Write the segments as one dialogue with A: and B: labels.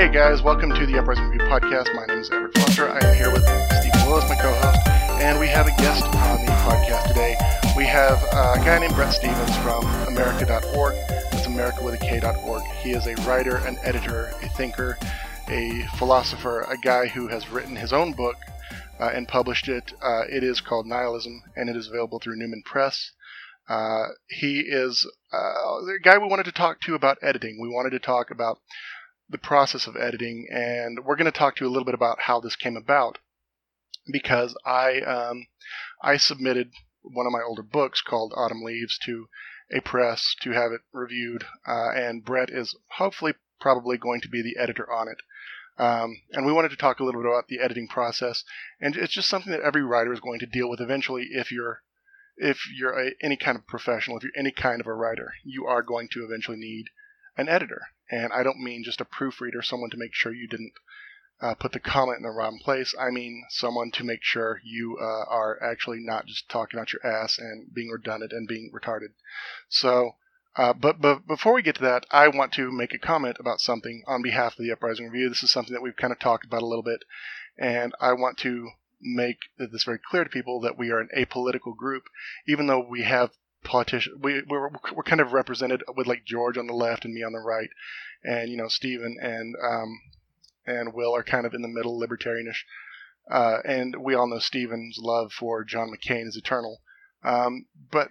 A: Hey guys, welcome to the Uprising Review podcast. My name is Everett Foster. I am here with Stephen Willis, my co-host, and we have a guest on the podcast today. We have a guy named Bret Stephens from America.org. That's America with a K.org. He is a writer, an editor, a thinker, a philosopher, a guy who has written his own book and published it. It is called Nihilism, and it is available through Newman Press. He is the guy we wanted to talk to about editing. We wanted to talk about the process of editing, and we're going to talk to you a little bit about how this came about, because I submitted one of my older books called Autumn Leaves to a press to have it reviewed, and Bret is hopefully probably going to be the editor on it. And we wanted to talk a little bit about the editing process, and it's just something that every writer is going to deal with eventually. If you're any kind of professional, if you're any kind of a writer, you are going to eventually need an editor. And I don't mean just a proofreader, someone to make sure you didn't put the comment in the wrong place. I mean someone to make sure you are actually not just talking out your ass and being redundant and being retarded. So, but before we get to that, I want to make a comment about something on behalf of the Uprising Review. This is something that we've kind of talked about a little bit, and I want to make this very clear to people that we are an apolitical group, even though we have politicians. We're kind of represented with like George on the left and me on the right, and Stephen and Will are kind of in the middle, libertarianish, and we all know Stephen's love for John McCain is eternal. But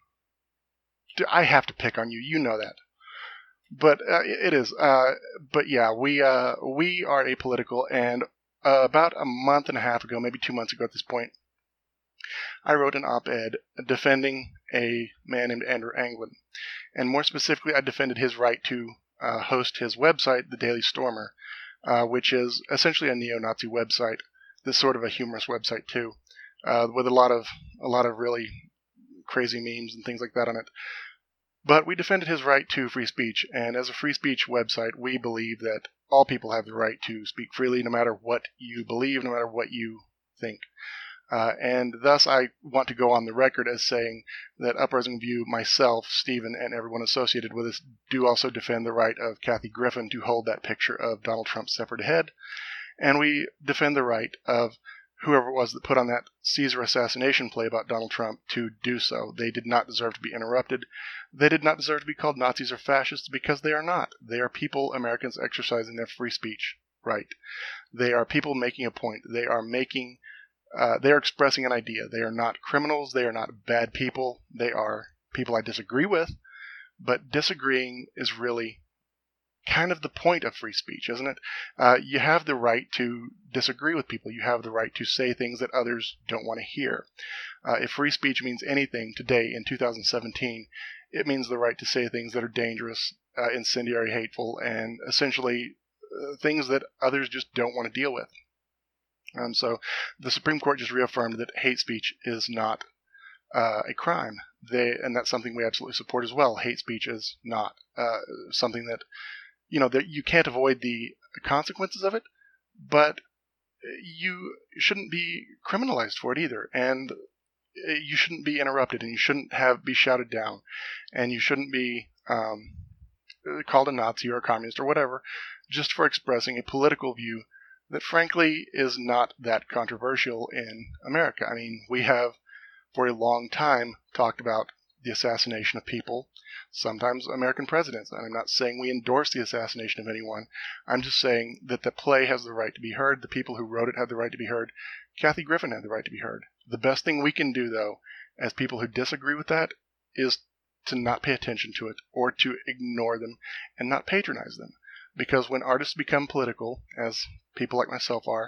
A: I have to pick on you, you know that. But it is. But yeah, we are apolitical, and about a month and a half ago, maybe 2 months ago at this point, I wrote an op-ed defending a man named Andrew Anglin. And more specifically, I defended his right to host his website, The Daily Stormer, which is essentially a neo-Nazi website. This sort of a humorous website too, with a lot of really crazy memes and things like that on it. But we defended his right to free speech, and as a free speech website, we believe that all people have the right to speak freely, no matter what you believe, no matter what you think. And thus, I want to go on the record as saying that Uprising Review, myself, Stephen, and everyone associated with us do also defend the right of Kathy Griffin to hold that picture of Donald Trump's severed head. And we defend the right of whoever it was that put on that Caesar assassination play about Donald Trump to do so. They did not deserve to be interrupted. They did not deserve to be called Nazis or fascists, because they are not. They are people, Americans, exercising their free speech right. They are people making a point. They are expressing an idea. They are not criminals. They are not bad people. They are people I disagree with, but disagreeing is really kind of the point of free speech, isn't it? You have the right to disagree with people. You have the right to say things that others don't want to hear. If free speech means anything today in 2017, it means the right to say things that are dangerous, incendiary, hateful, and essentially things that others just don't want to deal with. So the Supreme Court just reaffirmed that hate speech is not a crime. And that's something we absolutely support as well. Hate speech is not something that, that you can't avoid the consequences of it, but you shouldn't be criminalized for it either. And you shouldn't be interrupted, and you shouldn't be shouted down, and you shouldn't be called a Nazi or a communist or whatever, just for expressing a political view that frankly is not that controversial in America. I mean, we have for a long time talked about the assassination of people, sometimes American presidents. And I'm not saying we endorse the assassination of anyone. I'm just saying that the play has the right to be heard. The people who wrote it had the right to be heard. Kathy Griffin had the right to be heard. The best thing we can do, though, as people who disagree with that, is to not pay attention to it, or to ignore them and not patronize them. Because when artists become political, as people like myself are,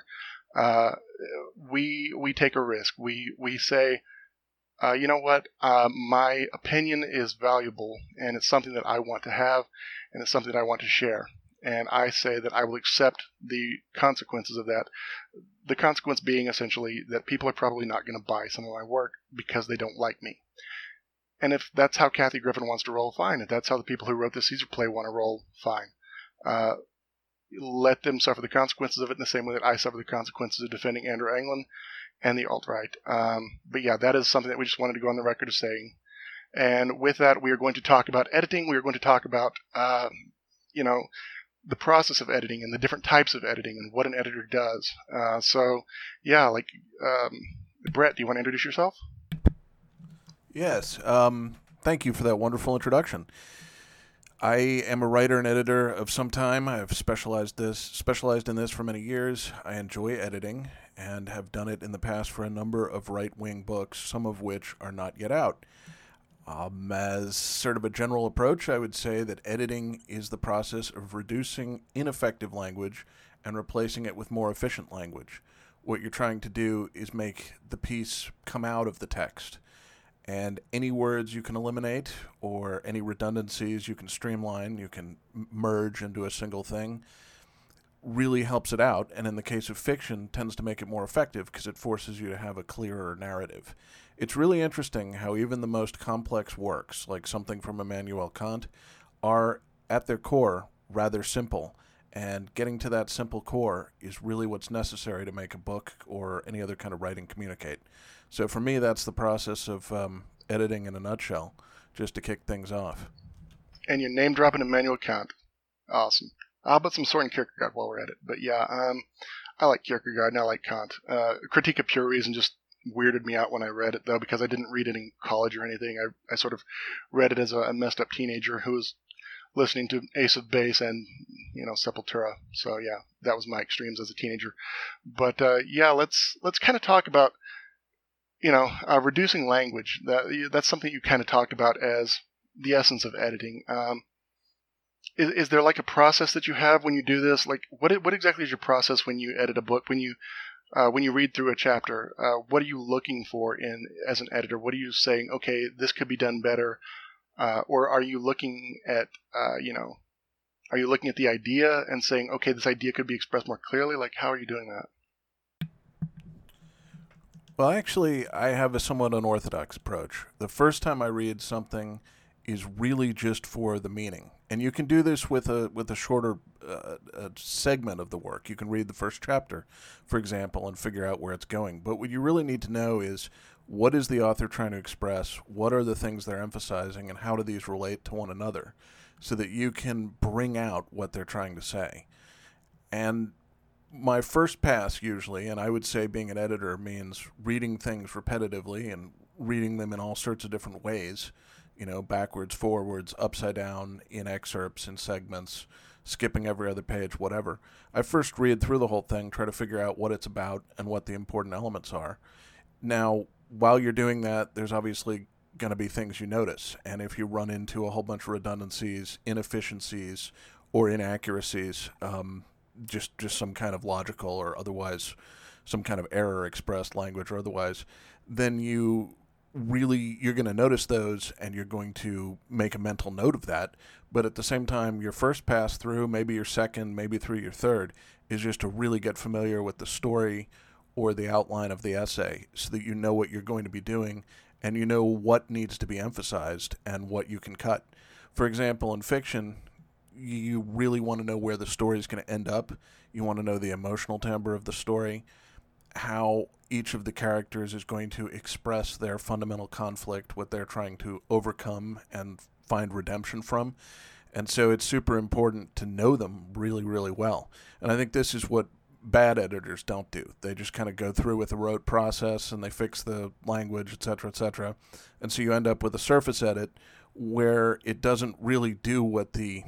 A: we take a risk. We say, you know what, my opinion is valuable, and it's something that I want to have, and it's something that I want to share. And I say that I will accept the consequences of that. The consequence being essentially that people are probably not going to buy some of my work because they don't like me. And if that's how Kathy Griffin wants to roll, fine. If that's how the people who wrote the Caesar play want to roll, fine. Let them suffer the consequences of it in the same way that I suffer the consequences of defending Andrew Anglin and the alt-right. But yeah, that is something that we just wanted to go on the record as saying. And with that, we are going to talk about editing. We are going to talk about, the process of editing and the different types of editing and what an editor does. Brett, do you want to introduce yourself?
B: Yes. Thank you for that wonderful introduction. I am a writer and editor of some time. I've specialized in this for many years. I enjoy editing and have done it in the past for a number of right-wing books, some of which are not yet out. As sort of a general approach, I would say that editing is the process of reducing ineffective language and replacing it with more efficient language. What you're trying to do is make the piece come out of the text. And any words you can eliminate or any redundancies you can streamline, you can merge into a single thing, really helps it out. And in the case of fiction, tends to make it more effective because it forces you to have a clearer narrative. It's really interesting how even the most complex works, like something from Immanuel Kant, are at their core rather simple. And getting to that simple core is really what's necessary to make a book or any other kind of writing communicate. So for me, that's the process of editing in a nutshell, just to kick things off.
A: And you're name dropping Immanuel Kant. Awesome. I'll put some Soren Kierkegaard while we're at it. But yeah, I like Kierkegaard and I like Kant. Critique of Pure Reason just weirded me out when I read it, though, because I didn't read it in college or anything. I sort of read it as a messed up teenager who was listening to Ace of Base and, Sepultura. So yeah, that was my extremes as a teenager. But let's kind of talk about reducing language. That's something you kind of talked about as the essence of editing. Is there like a process that you have when you do this? Like, what exactly is your process when you edit a book? When you read through a chapter, what are you looking for as an editor? What are you saying? Okay, this could be done better, or are you looking at are you looking at the idea and saying, okay, this idea could be expressed more clearly? Like, how are you doing that?
B: Well, actually, I have a somewhat unorthodox approach. The first time I read something is really just for the meaning. And you can do this with a shorter segment of the work. You can read the first chapter, for example, and figure out where it's going. But what you really need to know is, what is the author trying to express? What are the things they're emphasizing? And how do these relate to one another? So that you can bring out what they're trying to say. And my first pass usually, and I would say being an editor means reading things repetitively and reading them in all sorts of different ways, backwards, forwards, upside down, in excerpts, in segments, skipping every other page, whatever. I first read through the whole thing, try to figure out what it's about and what the important elements are. Now, while you're doing that, there's obviously going to be things you notice. And if you run into a whole bunch of redundancies, inefficiencies, or inaccuracies, just some kind of logical or otherwise some kind of error expressed language or otherwise, then you're going to notice those and you're going to make a mental note of that. But at the same time, your first pass through, maybe your second, maybe through your third, is just to really get familiar with the story or the outline of the essay so that you know what you're going to be doing and you know what needs to be emphasized and what you can cut. For example, in fiction, you really want to know where the story is going to end up. You want to know the emotional timbre of the story, how each of the characters is going to express their fundamental conflict, what they're trying to overcome and find redemption from. And so it's super important to know them really, really well. And I think this is what bad editors don't do. They just kind of go through with a rote process and they fix the language, etc., etc. And so you end up with a surface edit where it doesn't really do what the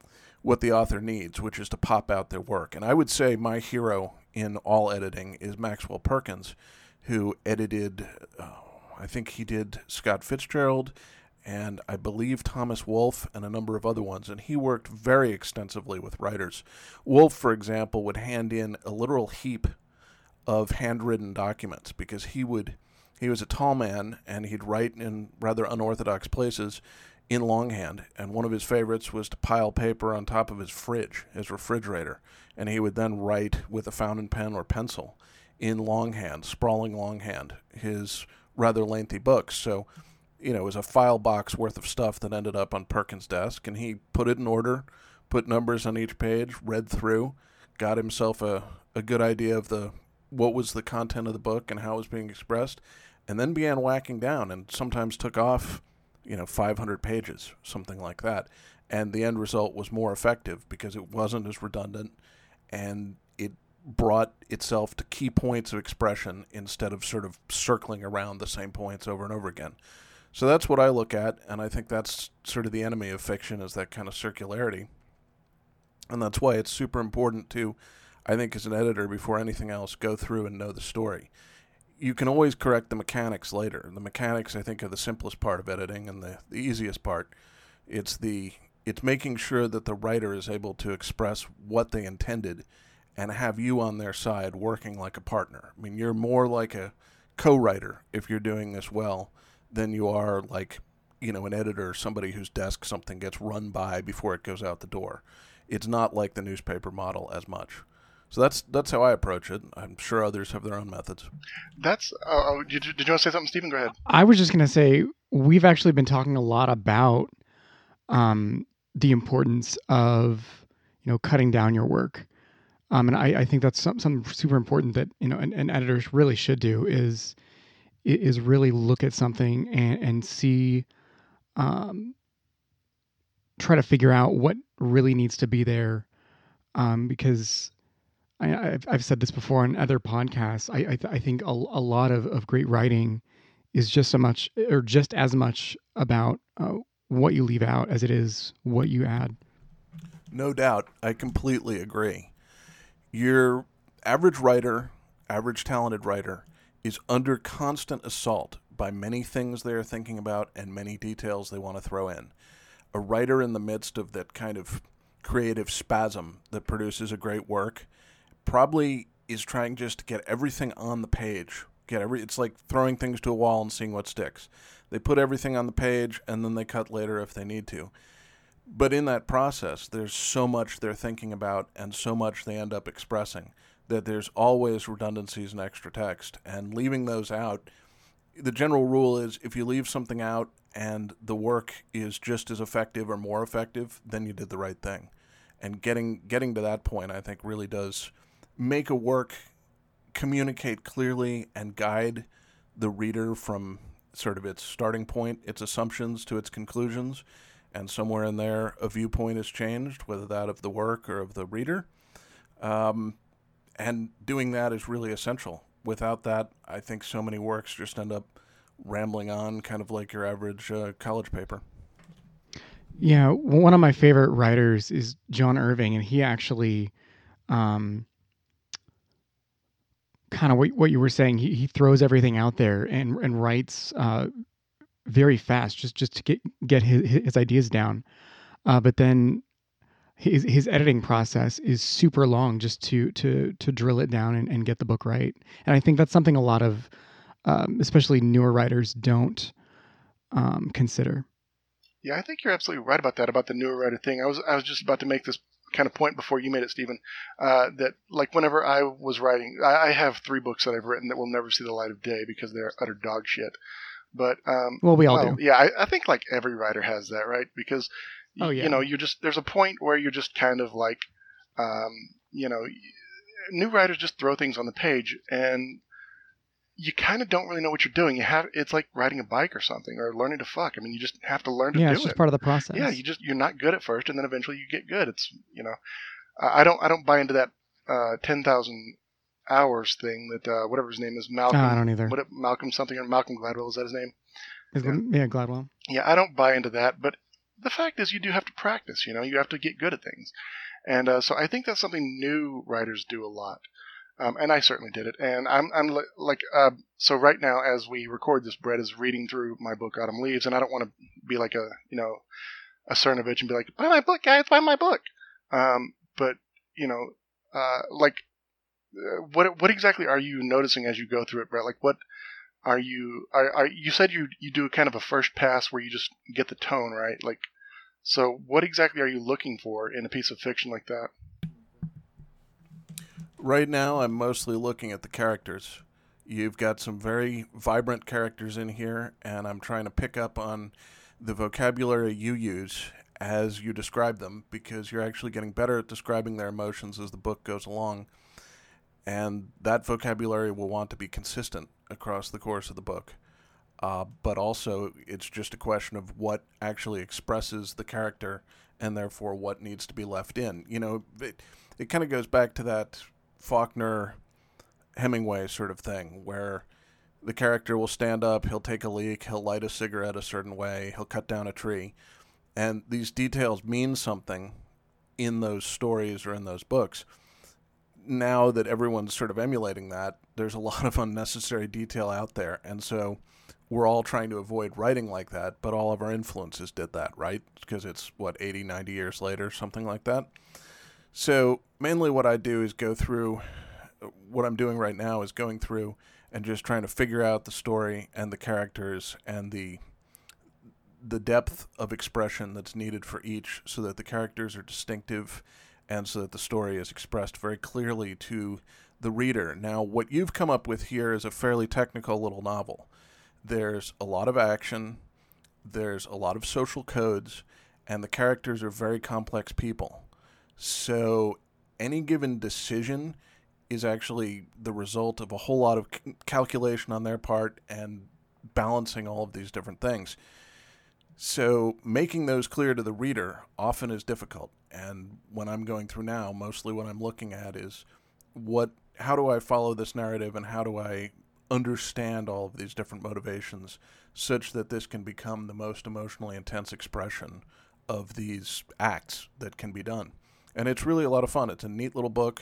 B: author needs, which is to pop out their work. And I would say my hero in all editing is Maxwell Perkins, who edited, I think he did Scott Fitzgerald, and I believe Thomas Wolfe and a number of other ones. And he worked very extensively with writers. Wolfe, for example, would hand in a literal heap of handwritten documents because he was a tall man and he'd write in rather unorthodox places in longhand, and one of his favorites was to pile paper on top of his fridge, his refrigerator, and he would then write with a fountain pen or pencil in longhand, sprawling longhand, his rather lengthy books. So, it was a file box worth of stuff that ended up on Perkins' desk, and he put it in order, put numbers on each page, read through, got himself a good idea of what was the content of the book and how it was being expressed, and then began whacking down, and sometimes took off 500 pages, something like that. And the end result was more effective because it wasn't as redundant, and it brought itself to key points of expression instead of sort of circling around the same points over and over again. So that's what I look at, and I think that's sort of the enemy of fiction, is that kind of circularity. And that's why it's super important to, I think, as an editor, before anything else, go through and know the story. You can always correct the mechanics later. The mechanics, I think, are the simplest part of editing and the easiest part. It's making sure that the writer is able to express what they intended and have you on their side working like a partner. I mean, you're more like a co-writer if you're doing this well than you are like, an editor, somebody whose desk something gets run by before it goes out the door. It's not like the newspaper model as much. So that's how I approach it. I'm sure others have their own methods.
A: Did you want to say something, Stephen? Go ahead.
C: I was just going to say, we've actually been talking a lot about the importance of, cutting down your work. And I think that's something super important that, an editor really should do is really look at something and see, try to figure out what really needs to be there. Because I've said this before on other podcasts. I think a lot of great writing is just as much about what you leave out as it is what you add.
B: No doubt. I completely agree. Your average writer, average talented writer, is under constant assault by many things they're thinking about and many details they want to throw in. A writer in the midst of that kind of creative spasm that produces a great work probably is trying just to get everything on the page. It's like throwing things to a wall and seeing what sticks. They put everything on the page and then they cut later if they need to. But in that process, there's so much they're thinking about and so much they end up expressing that there's always redundancies and extra text. And leaving those out, the general rule is if you leave something out and the work is just as effective or more effective, then you did the right thing. And getting to that point, I think, really does make a work communicate clearly and guide the reader from sort of its starting point, its assumptions, to its conclusions. And somewhere in there, a viewpoint is changed, whether that of the work or of the reader. And doing that is really essential. Without that, I think so many works just end up rambling on, kind of like your average college paper.
C: Yeah, one of my favorite writers is John Irving, and he actually, kind of what you were saying, he throws everything out there and writes very fast, just to get his ideas down. But then his editing process is super long, just to drill it down and get the book right. And I think that's something a lot of, especially newer writers, don't consider.
A: Yeah, I think you're absolutely right about that, about the newer writer thing. I was just about to make this kind of point before you made it, Stephen, that like whenever I was writing, I have 3 books that I've written that will never see the light of day because they're utter dog shit. But
C: we all do.
A: Yeah, I think like every writer has that, right? Because there's a point where you're just kind of like, new writers just throw things on the page and you kind of don't really know what you're doing. It's like riding a bike or something, or learning to fuck. I mean, you just have to learn to do it.
C: Yeah, it's just part of the process.
A: Yeah, you're not good at first, and then eventually you get good. It's I don't buy into that 10,000 hours thing that whatever his name is, Malcolm.
C: I don't either.
A: Malcolm something, or Malcolm Gladwell, is that his name?
C: Yeah, Gladwell.
A: Yeah, I don't buy into that, but the fact is you do have to practice. You have to get good at things, and so I think that's something new writers do a lot. And I certainly did it. And I'm like, so right now as we record this, Brett is reading through my book, Autumn Leaves, and I don't want to be like a Cernovich and be like, buy my book, guys, buy my book. But what exactly are you noticing as you go through it, Brett? Like, what are you said you do kind of a first pass where you just get the tone, right? Like, so what exactly are you looking for in a piece of fiction like that?
B: Right now, I'm mostly looking at the characters. You've got some very vibrant characters in here, and I'm trying to pick up on the vocabulary you use as you describe them, because you're actually getting better at describing their emotions as the book goes along. And that vocabulary will want to be consistent across the course of the book. but also it's just a question of what actually expresses the character and therefore what needs to be left in. It kind of goes back to that Faulkner Hemingway sort of thing where the character will stand up, he'll take a leak, he'll light a cigarette a certain way, he'll cut down a tree. And these details mean something in those stories or in those books. Now that everyone's sort of emulating that, there's a lot of unnecessary detail out there. And so we're all trying to avoid writing like that, but all of our influences did that, right? Because it's, 80, 90 years later, something like that. So mainly what I do is go through, what I'm doing right now is going through and just trying to figure out the story and the characters and the depth of expression that's needed for each so that the characters are distinctive and so that the story is expressed very clearly to the reader. Now, what you've come up with here is a fairly technical little novel. There's a lot of action, there's a lot of social codes, and the characters are very complex people. So any given decision is actually the result of a whole lot of calculation on their part and balancing all of these different things. So making those clear to the reader often is difficult. And when I'm going through now, mostly what I'm looking at is how do I follow this narrative and how do I understand all of these different motivations such that this can become the most emotionally intense expression of these acts that can be done. And it's really a lot of fun. It's a neat little book.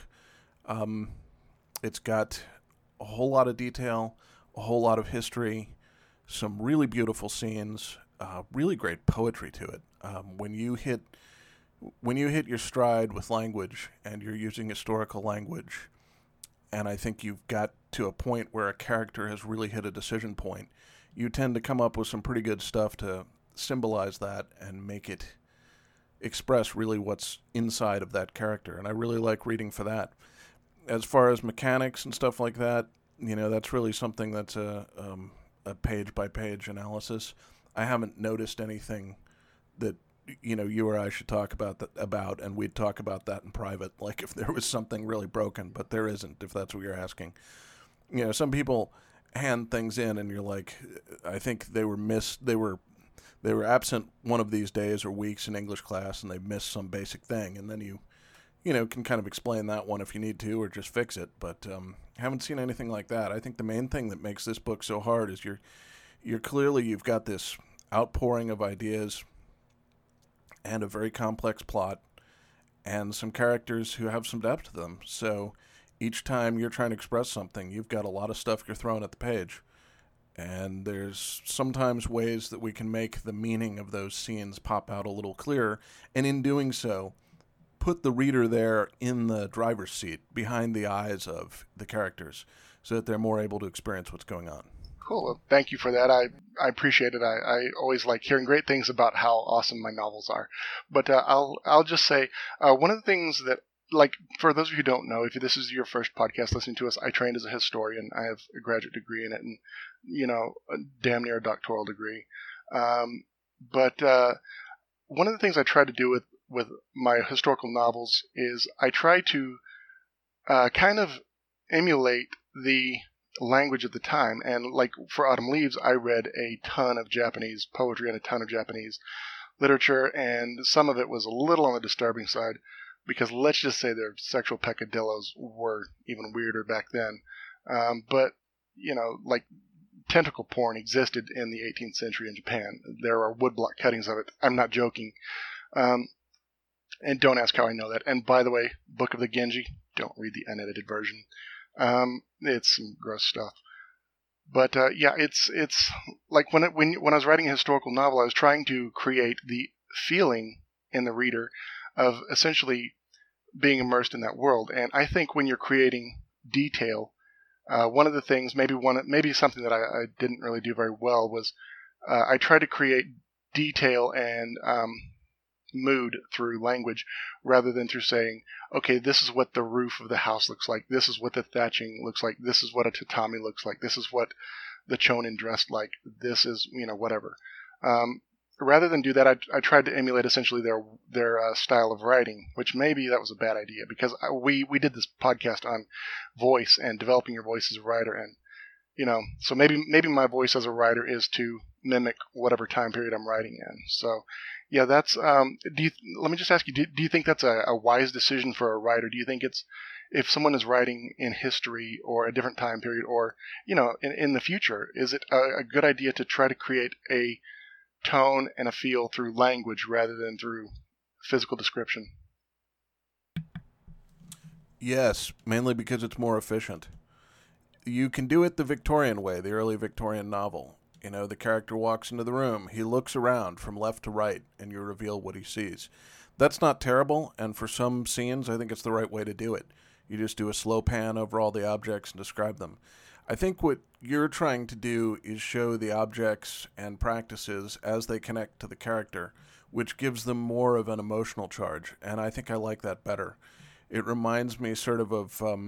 B: It's got a whole lot of detail, a whole lot of history, some really beautiful scenes, really great poetry to it. When you hit your stride with language and you're using historical language, and I think you've got to a point where a character has really hit a decision point, you tend to come up with some pretty good stuff to symbolize that and make it express really what's inside of that character. And I really like reading for that. As far as mechanics and stuff like that, that's really something that's a page-by-page analysis. I haven't noticed anything that, you or I should talk about, and we'd talk about that in private, like if there was something really broken, but there isn't, if that's what you're asking. Some people hand things in and you're like, I think they were absent one of these days or weeks in English class and they missed some basic thing, and then you can kind of explain that one if you need to or just fix it, but haven't seen anything like that. I think the main thing that makes this book so hard is you've got this outpouring of ideas and a very complex plot and some characters who have some depth to them. So each time you're trying to express something, you've got a lot of stuff you're throwing at the page. And there's sometimes ways that we can make the meaning of those scenes pop out a little clearer. And in doing so, put the reader there in the driver's seat behind the eyes of the characters so that they're more able to experience what's going on.
A: Cool. Well, thank you for that. I appreciate it. I always like hearing great things about how awesome my novels are. But I'll just say one of the things that, like, for those of you who don't know, if this is your first podcast listening to us, I trained as a historian. I have a graduate degree in it and, damn near a doctoral degree. But one of the things I try to do with my historical novels is I try to kind of emulate the language of the time. And like for Autumn Leaves, I read a ton of Japanese poetry and a ton of Japanese literature, and some of it was a little on the disturbing side because let's just say their sexual peccadillos were even weirder back then. But, like tentacle porn existed in the 18th century in Japan. There are woodblock cuttings of it. I'm not joking. And don't ask how I know that. And by the way, Book of the Genji, don't read the unedited version. It's some gross stuff. But it's like when I was writing a historical novel, I was trying to create the feeling in the reader of essentially being immersed in that world. And I think when you're creating detail, one of the things, maybe something that I didn't really do very well was I tried to create detail and mood through language rather than through saying, okay, this is what the roof of the house looks like, this is what the thatching looks like, this is what a tatami looks like, this is what the chonin dressed like, this is, whatever. Rather than do that, I tried to emulate essentially their style of writing, which maybe that was a bad idea because we did this podcast on voice and developing your voice as a writer, and So maybe my voice as a writer is to mimic whatever time period I'm writing in. So, yeah, that's. Let me just ask you: do you think that's a wise decision for a writer? Do you think it's if someone is writing in history or a different time period, or in the future, is it a good idea to try to create a tone and a feel through language rather than through physical description?
B: Yes, mainly because it's more efficient. You can do it the Victorian way, the early Victorian novel. The character walks into the room, he looks around from left to right, and you reveal what he sees. That's not terrible, and for some scenes, I think it's the right way to do it. You just do a slow pan over all the objects and describe them. I think what you're trying to do is show the objects and practices as they connect to the character, which gives them more of an emotional charge, and I think I like that better. It reminds me sort of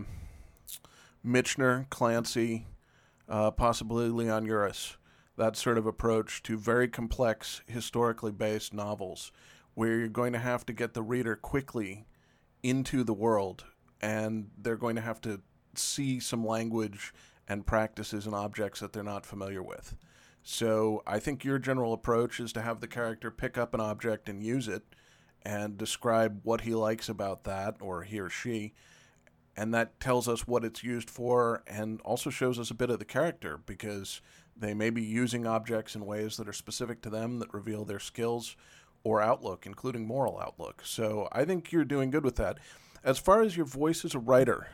B: Michener, Clancy, possibly Leon Uris, that sort of approach to very complex, historically based novels, where you're going to have to get the reader quickly into the world, and they're going to have to see some language and practices and objects that they're not familiar with. So I think your general approach is to have the character pick up an object and use it, and describe what he likes about that, or he or she, and that tells us what it's used for and also shows us a bit of the character, because they may be using objects in ways that are specific to them that reveal their skills or outlook, including moral outlook. So I think you're doing good with that. As far as your voice as a writer,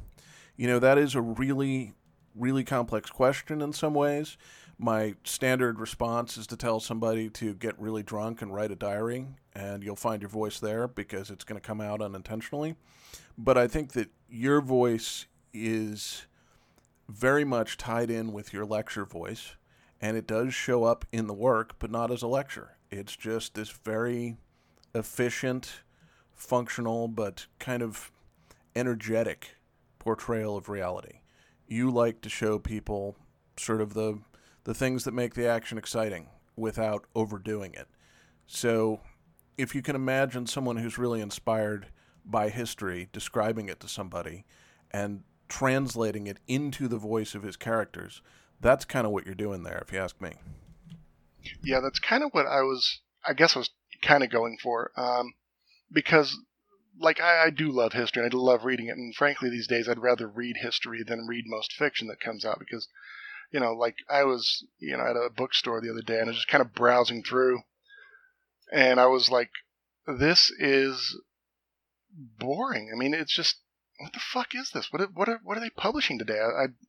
B: that is a really, really complex question in some ways. My standard response is to tell somebody to get really drunk and write a diary, and you'll find your voice there because it's going to come out unintentionally. But I think that your voice is very much tied in with your lecture voice, and it does show up in the work, but not as a lecture. It's just this very efficient, functional, but kind of energetic portrayal of reality. You like to show people sort of the things that make the action exciting without overdoing it. So if you can imagine someone who's really inspired by history describing it to somebody and translating it into the voice of his characters, that's kind of what you're doing there, if you ask me.
A: Yeah, that's kind of what I was kind of going for, because I do love history and I do love reading it, and frankly these days I'd rather read history than read most fiction that comes out, because I was, at a bookstore the other day, and I was just kind of browsing through, and I was like, this is boring. I mean, it's just, what the fuck is this? What are they publishing today?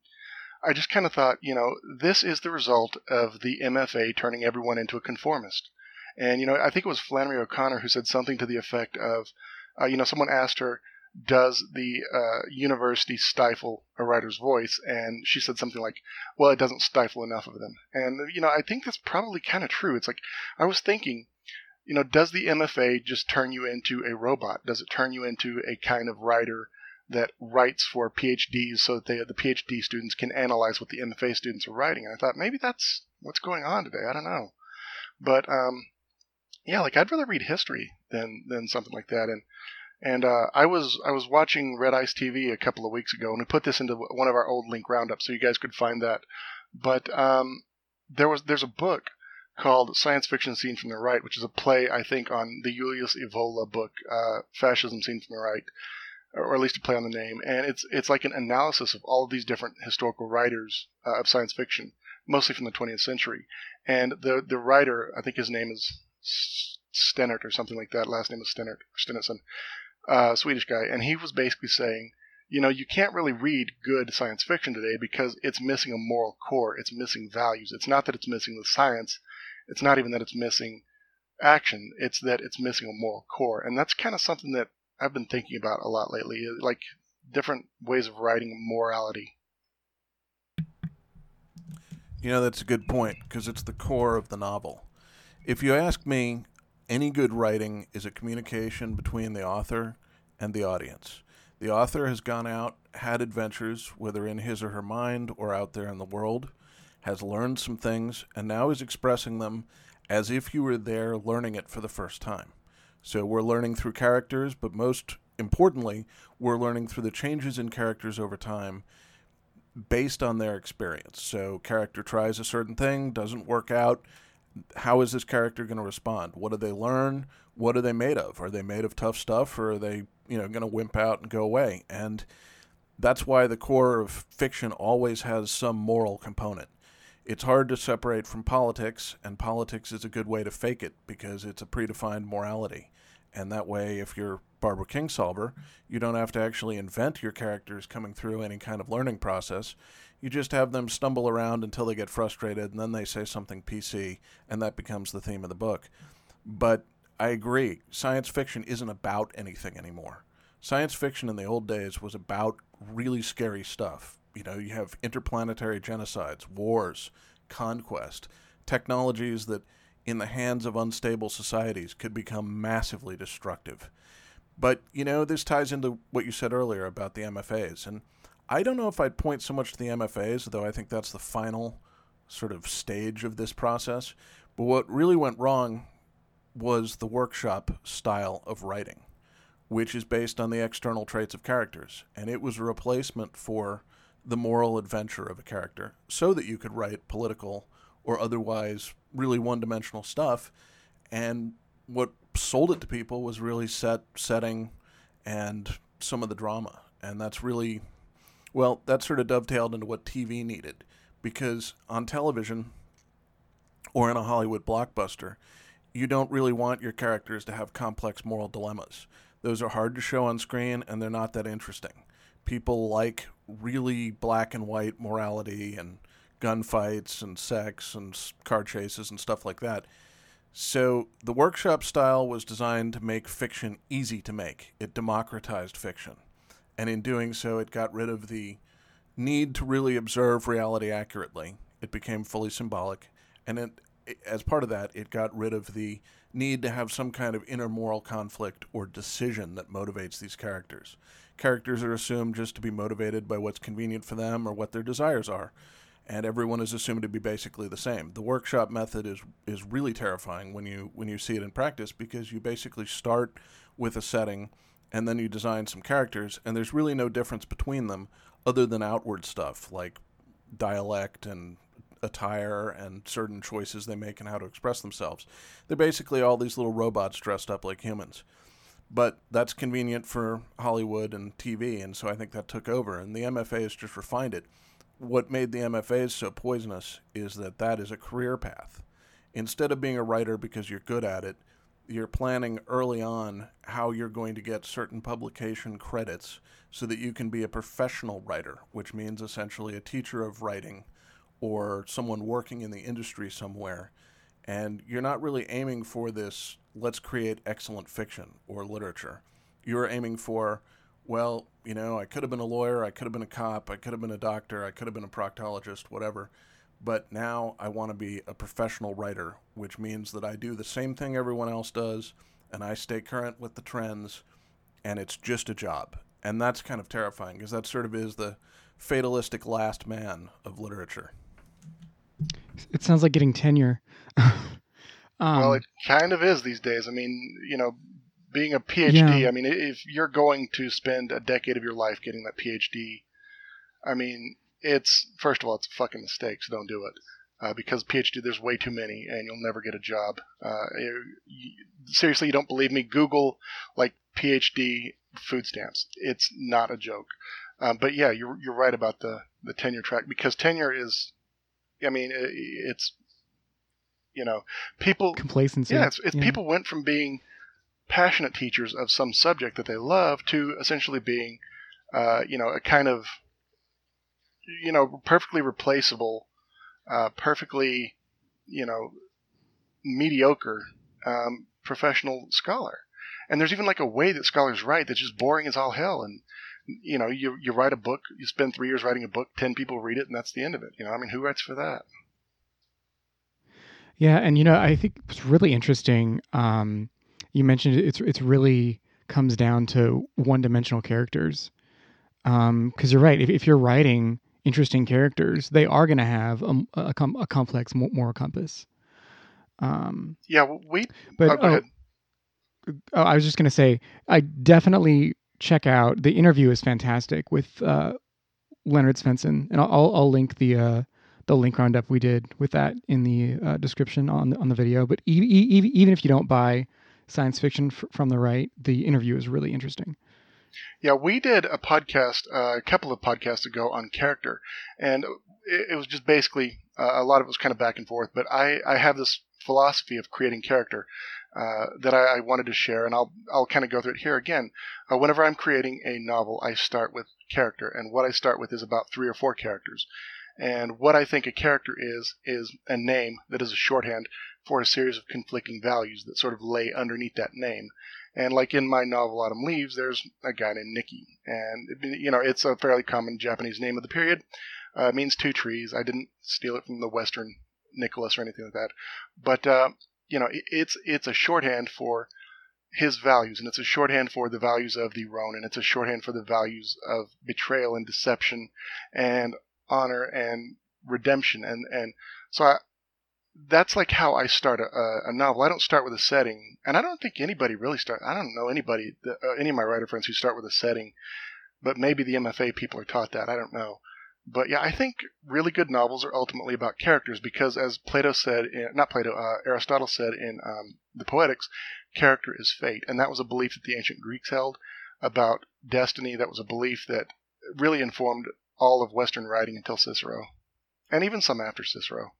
A: I just kind of thought, this is the result of the MFA turning everyone into a conformist. And, I think it was Flannery O'Connor who said something to the effect of, someone asked her, does the university stifle a writer's voice? And she said something like, well, it doesn't stifle enough of them. And, I think that's probably kind of true. It's like, I was thinking, does the MFA just turn you into a robot? Does it turn you into a kind of writer that writes for PhDs so that the PhD students can analyze what the MFA students are writing? And I thought, maybe that's what's going on today. I don't know. But, yeah, I'd rather read history than something like that. And I was watching Red Ice TV a couple of weeks ago, and we put this into one of our old link roundups, so you guys could find that. But there's a book called Science Fiction Seen from the Right, which is a play, I think, on the Julius Evola book, Fascism Seen from the Right, or at least a play on the name. And it's like an analysis of all of these different historical writers of science fiction, mostly from the 20th century. And the writer, I think his name is Stennert or something like that. Last name is Stennert, Stennisson. Swedish guy, and he was basically saying, you can't really read good science fiction today because it's missing a moral core. It's missing values. It's not that it's missing the science. It's not even that it's missing action. It's that it's missing a moral core. And that's kind of something that I've been thinking about a lot lately, like different ways of writing morality.
B: That's a good point, because it's the core of the novel. If you ask me, any good writing is a communication between the author and the audience. The author has gone out, had adventures, whether in his or her mind or out there in the world, has learned some things, and now is expressing them as if you were there learning it for the first time. So we're learning through characters, but most importantly, we're learning through the changes in characters over time, based on their experience. So character tries a certain thing, doesn't work out. How is this character going to respond? What do they learn? What are they made of? Are they made of tough stuff, or are they, going to wimp out and go away? And that's why the core of fiction always has some moral component. It's hard to separate from politics, and politics is a good way to fake it because it's a predefined morality. And that way, if you're Barbara Kingsolver, you don't have to actually invent your characters coming through any kind of learning process. You just have them stumble around until they get frustrated, and then they say something PC, and that becomes the theme of the book. But I agree, science fiction isn't about anything anymore. Science fiction in the old days was about really scary stuff. You have interplanetary genocides, wars, conquest, technologies that in the hands of unstable societies could become massively destructive. But, this ties into what you said earlier about the MFAs. And I don't know if I'd point so much to the MFAs, though I think that's the final sort of stage of this process. But what really went wrong was the workshop style of writing, which is based on the external traits of characters. And it was a replacement for the moral adventure of a character so that you could write political or otherwise really one-dimensional stuff. And what sold it to people was really setting and some of the drama. And that's really, that sort of dovetailed into what TV needed. Because on television or in a Hollywood blockbuster, you don't really want your characters to have complex moral dilemmas. Those are hard to show on screen, and they're not that interesting. People like really black and white morality and gunfights and sex and car chases and stuff like that. So the workshop style was designed to make fiction easy to make. It democratized fiction. And in doing so, it got rid of the need to really observe reality accurately. It became fully symbolic. And as part of that, it got rid of the need to have some kind of inner moral conflict or decision that motivates these characters. Characters are assumed just to be motivated by what's convenient for them or what their desires are, and everyone is assumed to be basically the same. The workshop method is really terrifying when you see it in practice, because you basically start with a setting and then you design some characters, and there's really no difference between them other than outward stuff like dialect and attire and certain choices they make and how to express themselves. They're basically all these little robots dressed up like humans. But that's convenient for Hollywood and TV, and so I think that took over, and the MFAs just refined it. What made the MFAs so poisonous is that is a career path. Instead of being a writer because you're good at it, you're planning early on how you're going to get certain publication credits so that you can be a professional writer, which means essentially a teacher of writing or someone working in the industry somewhere. And you're not really aiming for this, let's create excellent fiction or literature. You're aiming for, I could have been a lawyer, I could have been a cop, I could have been a doctor, I could have been a proctologist, whatever. But now I want to be a professional writer, which means that I do the same thing everyone else does, and I stay current with the trends, and it's just a job. And that's kind of terrifying, because that sort of is the fatalistic last man of literature.
C: It sounds like getting tenure.
A: Well, it kind of is these days. I mean, being a PhD,
C: Yeah.
A: I mean, if you're going to spend a decade of your life getting that PhD, I mean, first of all, it's a fucking mistake, so don't do it. Because PhD, there's way too many, and you'll never get a job. Seriously, you don't believe me? Google, PhD food stamps. It's not a joke. But yeah, you're right about the tenure track, because tenure is, it's, people...
C: Complacency.
A: Yeah, it's people went from being passionate teachers of some subject that they love to essentially being, a kind of, perfectly replaceable, perfectly, mediocre professional scholar. And there's even a way that scholars write that's just boring as all hell. And, you write a book, you spend 3 years writing a book, 10 people read it, and that's the end of it. Who writes for that?
C: Yeah, and I think it's really interesting. You mentioned it's really comes down to one-dimensional characters. Because you're right. If you're writing interesting characters, they are going to have a complex moral compass.
A: Go ahead.
C: I was just going to say, I definitely check out, the interview is fantastic with Leonard Svensson, and I'll link the link roundup we did with that in the description on the video. But even if you don't buy science fiction from the right, the interview is really interesting.
A: Yeah, we did a podcast a couple of podcasts ago on character, and it was just basically a lot of it was kind of back and forth. But I have this philosophy of creating character that I wanted to share, and I'll kind of go through it here again. Whenever I'm creating a novel, I start with character, and what I start with is about 3 or 4 characters. And what I think a character is a name that is a shorthand for a series of conflicting values that sort of lay underneath that name. And like in my novel Autumn Leaves, there's a guy named Nikki, and it's a fairly common Japanese name of the period. It means 2 trees. I didn't steal it from the Western Nicholas or anything like that, but it's a shorthand for his values, and it's a shorthand for the values of the Ronin. It's a shorthand for the values of betrayal and deception, and honor and redemption, and so that's like how I start a novel. I don't start with a setting, and I don't think anybody really I don't know anybody, any of my writer friends who start with a setting, but maybe the MFA people are taught that. I don't know. But yeah, I think really good novels are ultimately about characters because, as Plato said, Aristotle said in the Poetics, character is fate. And that was a belief that the ancient Greeks held about destiny. That was a belief that really informed all of Western writing until Cicero, and even some after Cicero.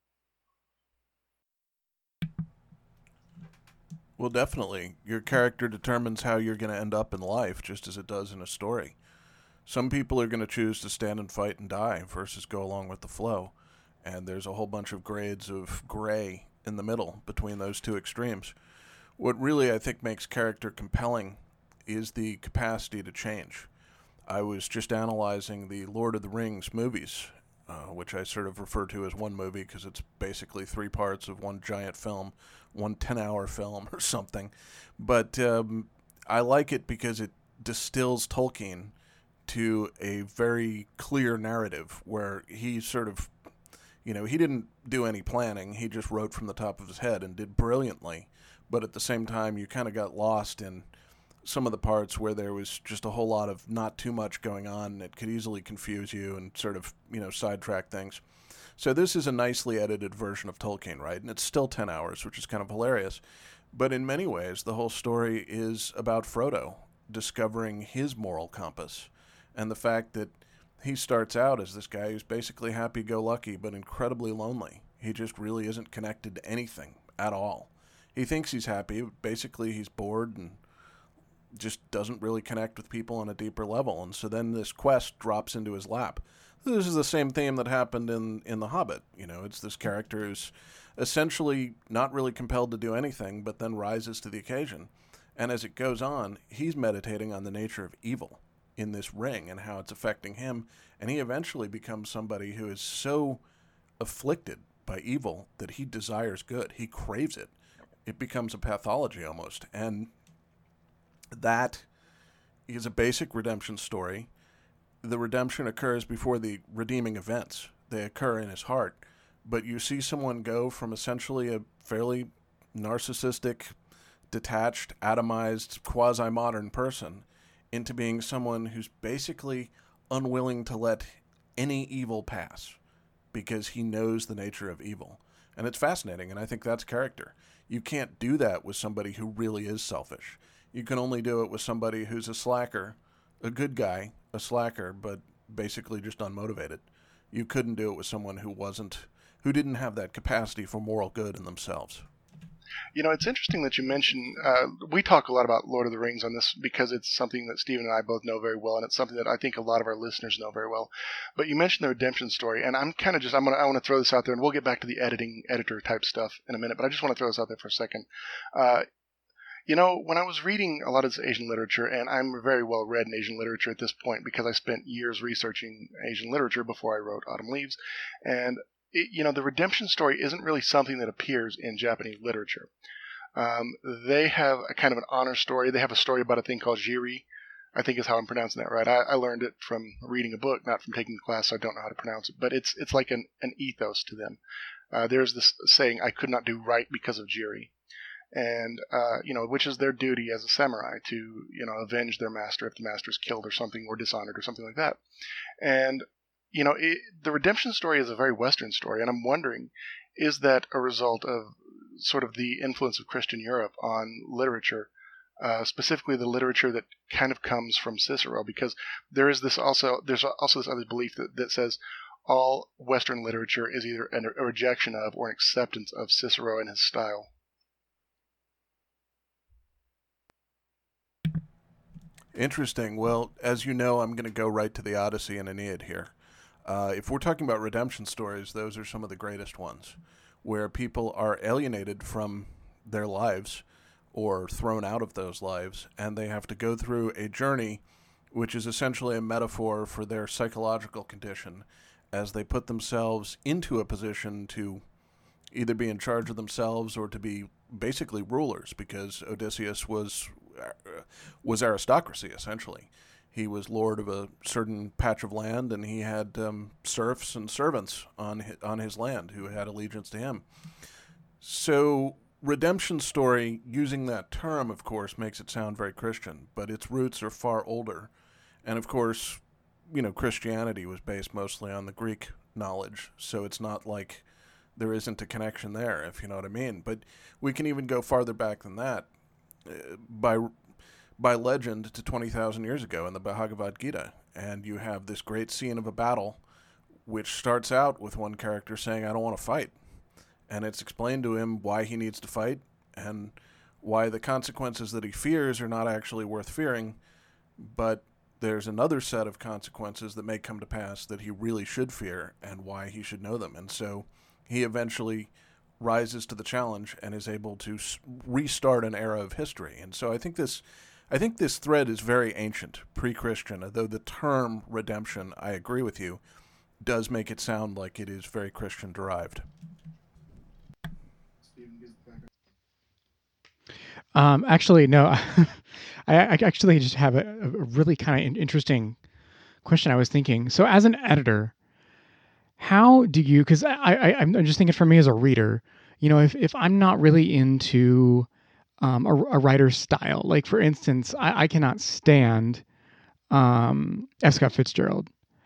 B: Well, definitely. Your character determines how you're going to end up in life, just as it does in a story. Some people are going to choose to stand and fight and die versus go along with the flow. And there's a whole bunch of grades of gray in the middle between those 2 extremes. What really, I think, makes character compelling is the capacity to change. I was just analyzing the Lord of the Rings movies, which I sort of refer to as one movie because it's basically 3 parts of one giant film, one 10-hour film or something. But I like it because it distills Tolkien to a very clear narrative where he sort of, he didn't do any planning. He just wrote from the top of his head and did brilliantly. But at the same time, you kind of got lost in some of the parts where there was just a whole lot of not too much going on, and it could easily confuse you and sort of, sidetrack things. So this is a nicely edited version of Tolkien, right? And it's still 10 hours, which is kind of hilarious. But in many ways, the whole story is about Frodo discovering his moral compass, and the fact that he starts out as this guy who's basically happy-go-lucky but incredibly lonely. He just really isn't connected to anything at all. He thinks he's happy, but basically he's bored and just doesn't really connect with people on a deeper level. And so then this quest drops into his lap. This is the same theme that happened in The Hobbit. It's this character who's essentially not really compelled to do anything, but then rises to the occasion. And as it goes on, he's meditating on the nature of evil in this ring and how it's affecting him. And he eventually becomes somebody who is so afflicted by evil that he desires good. He craves it. It becomes a pathology almost. And that is a basic redemption story. The redemption occurs before the redeeming events. They occur in his heart. But you see someone go from essentially a fairly narcissistic, detached, atomized, quasi-modern person into being someone who's basically unwilling to let any evil pass because he knows the nature of evil. And it's fascinating, and I think that's character. You can't do that with somebody who really is selfish. You can only do it with somebody who's a slacker, a good guy, a slacker, but basically just unmotivated. You couldn't do it with someone who didn't have that capacity for moral good in themselves.
A: It's interesting that you mention, we talk a lot about Lord of the Rings on this because it's something that Stephen and I both know very well, and it's something that I think a lot of our listeners know very well. But you mentioned the redemption story, and I'm kind of I want to throw this out there, and we'll get back to the editor type stuff in a minute, but I just want to throw this out there for a second. When I was reading a lot of this Asian literature, and I'm very well read in Asian literature at this point because I spent years researching Asian literature before I wrote Autumn Leaves, and the redemption story isn't really something that appears in Japanese literature. They have a kind of an honor story. They have a story about a thing called jiri, I think is how I'm pronouncing that right. I learned it from reading a book, not from taking a class, so I don't know how to pronounce it. But it's like an ethos to them. There's this saying, I could not do right because of jiri. and which is their duty as a samurai to avenge their master if the master is killed or something, or dishonored or something like that. And the redemption story is a very Western story, and I'm wondering, is that a result of sort of the influence of Christian Europe on literature, specifically the literature that kind of comes from Cicero? Because there's also this other belief that says all Western literature is either a rejection of or an acceptance of Cicero and his style.
B: Interesting. Well, as you know, I'm going to go right to the Odyssey and Aeneid here. If we're talking about redemption stories, those are some of the greatest ones, where people are alienated from their lives or thrown out of those lives, and they have to go through a journey which is essentially a metaphor for their psychological condition as they put themselves into a position to either be in charge of themselves or to be basically rulers, because Odysseus was aristocracy, essentially. He was lord of a certain patch of land, and he had serfs and servants on his land who had allegiance to him. So redemption story, using that term, of course, makes it sound very Christian, but its roots are far older. And, of course, Christianity was based mostly on the Greek knowledge, so it's not like there isn't a connection there, if you know what I mean. But we can even go farther back than that. By legend to 20,000 years ago in the Bhagavad Gita, and you have this great scene of a battle which starts out with one character saying, "I don't want to fight," and it's explained to him why he needs to fight and why the consequences that he fears are not actually worth fearing, but there's another set of consequences that may come to pass that he really should fear and why he should know them. And so he eventually rises to the challenge and is able to restart an era of history. And so I think this thread is very ancient, pre-Christian, although the term redemption, I agree with you, does make it sound like it is very Christian-derived.
C: Actually, no. I actually just have a really kind of interesting question I was thinking. So as an editor, how do you, because I'm just thinking for me as a reader, if I'm not really into a writer's style, like for instance, I cannot stand F. Scott Fitzgerald.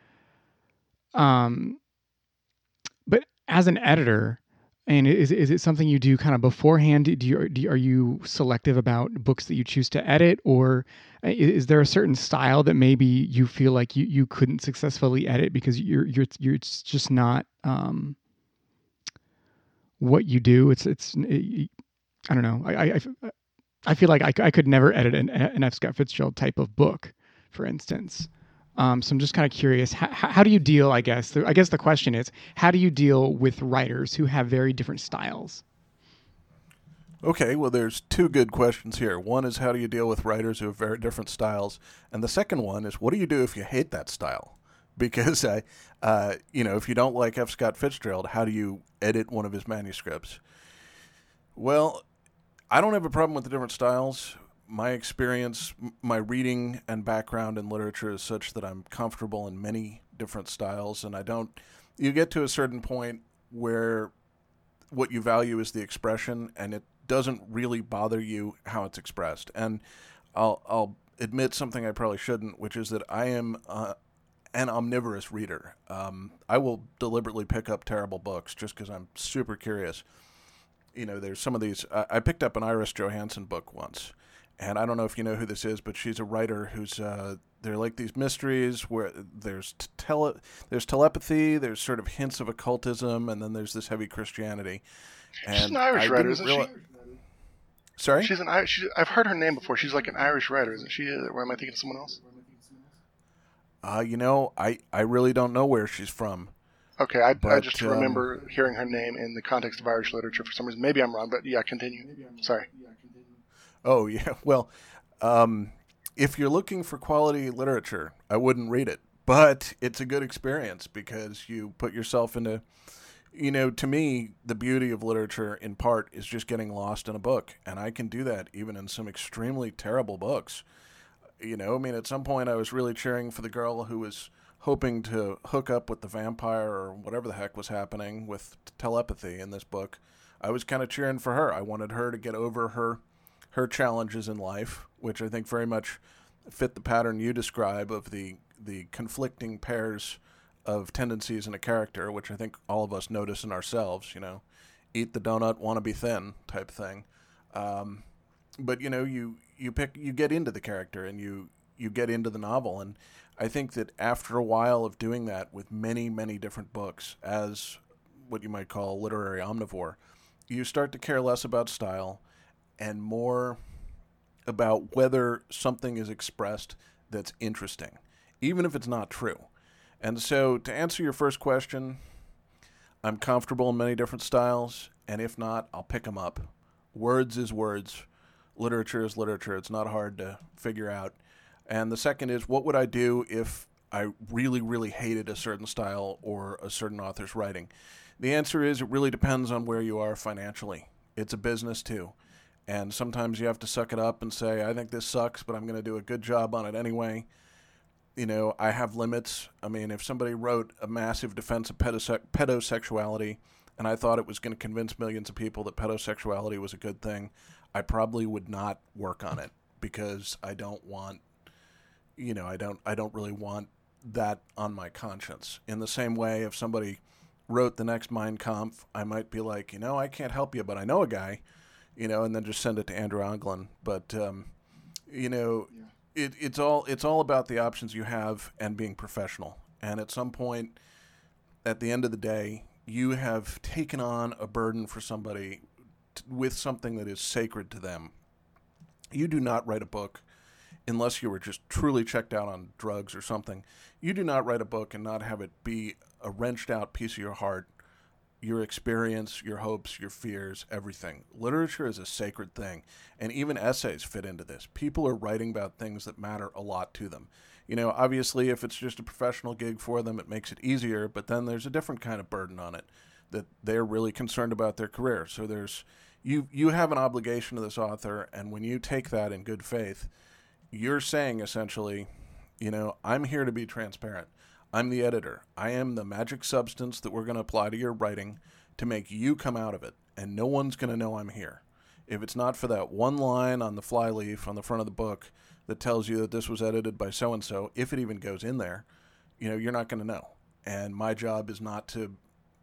C: But as an editor, and is it something you do kind of beforehand? Are you selective about books that you choose to edit, or is there a certain style that maybe you feel like you couldn't successfully edit because it's just not what you do? It's I don't know. I feel like I could never edit an F. Scott Fitzgerald type of book, for instance. So I'm just kind of curious, how do you deal, I guess the question is, how do you deal with writers who have very different styles?
B: Okay, well, there's two good questions here. One is, how do you deal with writers who have very different styles? And the second one is, what do you do if you hate that style? Because, if you don't like F. Scott Fitzgerald, how do you edit one of his manuscripts? Well, I don't have a problem with the different styles. My experience, my reading and background in literature is such that I'm comfortable in many different styles, and you get to a certain point where what you value is the expression, and it doesn't really bother you how it's expressed. And I'll admit something I probably shouldn't, which is that I am an omnivorous reader. I will deliberately pick up terrible books just because I'm super curious. There's some of these. I picked up an Iris Johansen book once. And I don't know if you know who this is, but she's a writer who's, they're like these mysteries where there's telepathy, there's sort of hints of occultism, and then there's this heavy Christianity. And
A: she's an Irish writer, isn't she?
B: Sorry?
A: I've heard her name before. She's like an Irish writer, isn't she? Or am I thinking of someone else?
B: I really don't know where she's from.
A: Okay, I just remember hearing her name in the context of Irish literature for some reason. Maybe I'm wrong, but yeah, continue. Sorry.
B: Oh, yeah. Well, if you're looking for quality literature, I wouldn't read it. But it's a good experience because you put yourself into, to me, the beauty of literature in part is just getting lost in a book. And I can do that even in some extremely terrible books. At some point I was really cheering for the girl who was hoping to hook up with the vampire or whatever the heck was happening with telepathy in this book. I was kind of cheering for her. I wanted her to get over her challenges in life, which I think very much fit the pattern you describe of the conflicting pairs of tendencies in a character, which I think all of us notice in ourselves, eat the donut, want to be thin type thing. But, you get into the character and you get into the novel. And I think that after a while of doing that with many, many different books as what you might call a literary omnivore, you start to care less about style and more about whether something is expressed that's interesting, even if it's not true. And so to answer your first question, I'm comfortable in many different styles, and if not, I'll pick them up. Words is words. Literature is literature. It's not hard to figure out. And the second is, what would I do if I really, really hated a certain style or a certain author's writing? The answer is, it really depends on where you are financially. It's a business too. And sometimes you have to suck it up and say, I think this sucks, but I'm going to do a good job on it anyway. I have limits. I mean, if somebody wrote a massive defense of pedosexuality and I thought it was going to convince millions of people that pedosexuality was a good thing, I probably would not work on it because I don't want, I don't really want that on my conscience. In the same way, if somebody wrote the next Mein Kampf, I might be like, I can't help you, but I know a guy, and then just send it to Andrew Anglin. But, It's all about the options you have and being professional. And at some point, at the end of the day, you have taken on a burden for somebody with something that is sacred to them. You do not write a book unless you were just truly checked out on drugs or something. You do not write a book and not have it be a wrenched out piece of your heart, your experience, your hopes, your fears, everything. Literature is a sacred thing, and even essays fit into this. People are writing about things that matter a lot to them. Obviously, if it's just a professional gig for them, it makes it easier, but then there's a different kind of burden on it, that they're really concerned about their career. So you have an obligation to this author, and when you take that in good faith, you're saying essentially, I'm here to be transparent. I'm the editor. I am the magic substance that we're going to apply to your writing to make you come out of it, and no one's going to know I'm here. If it's not for that one line on the flyleaf on the front of the book that tells you that this was edited by so-and-so, if it even goes in there, you're not going to know. And my job is not to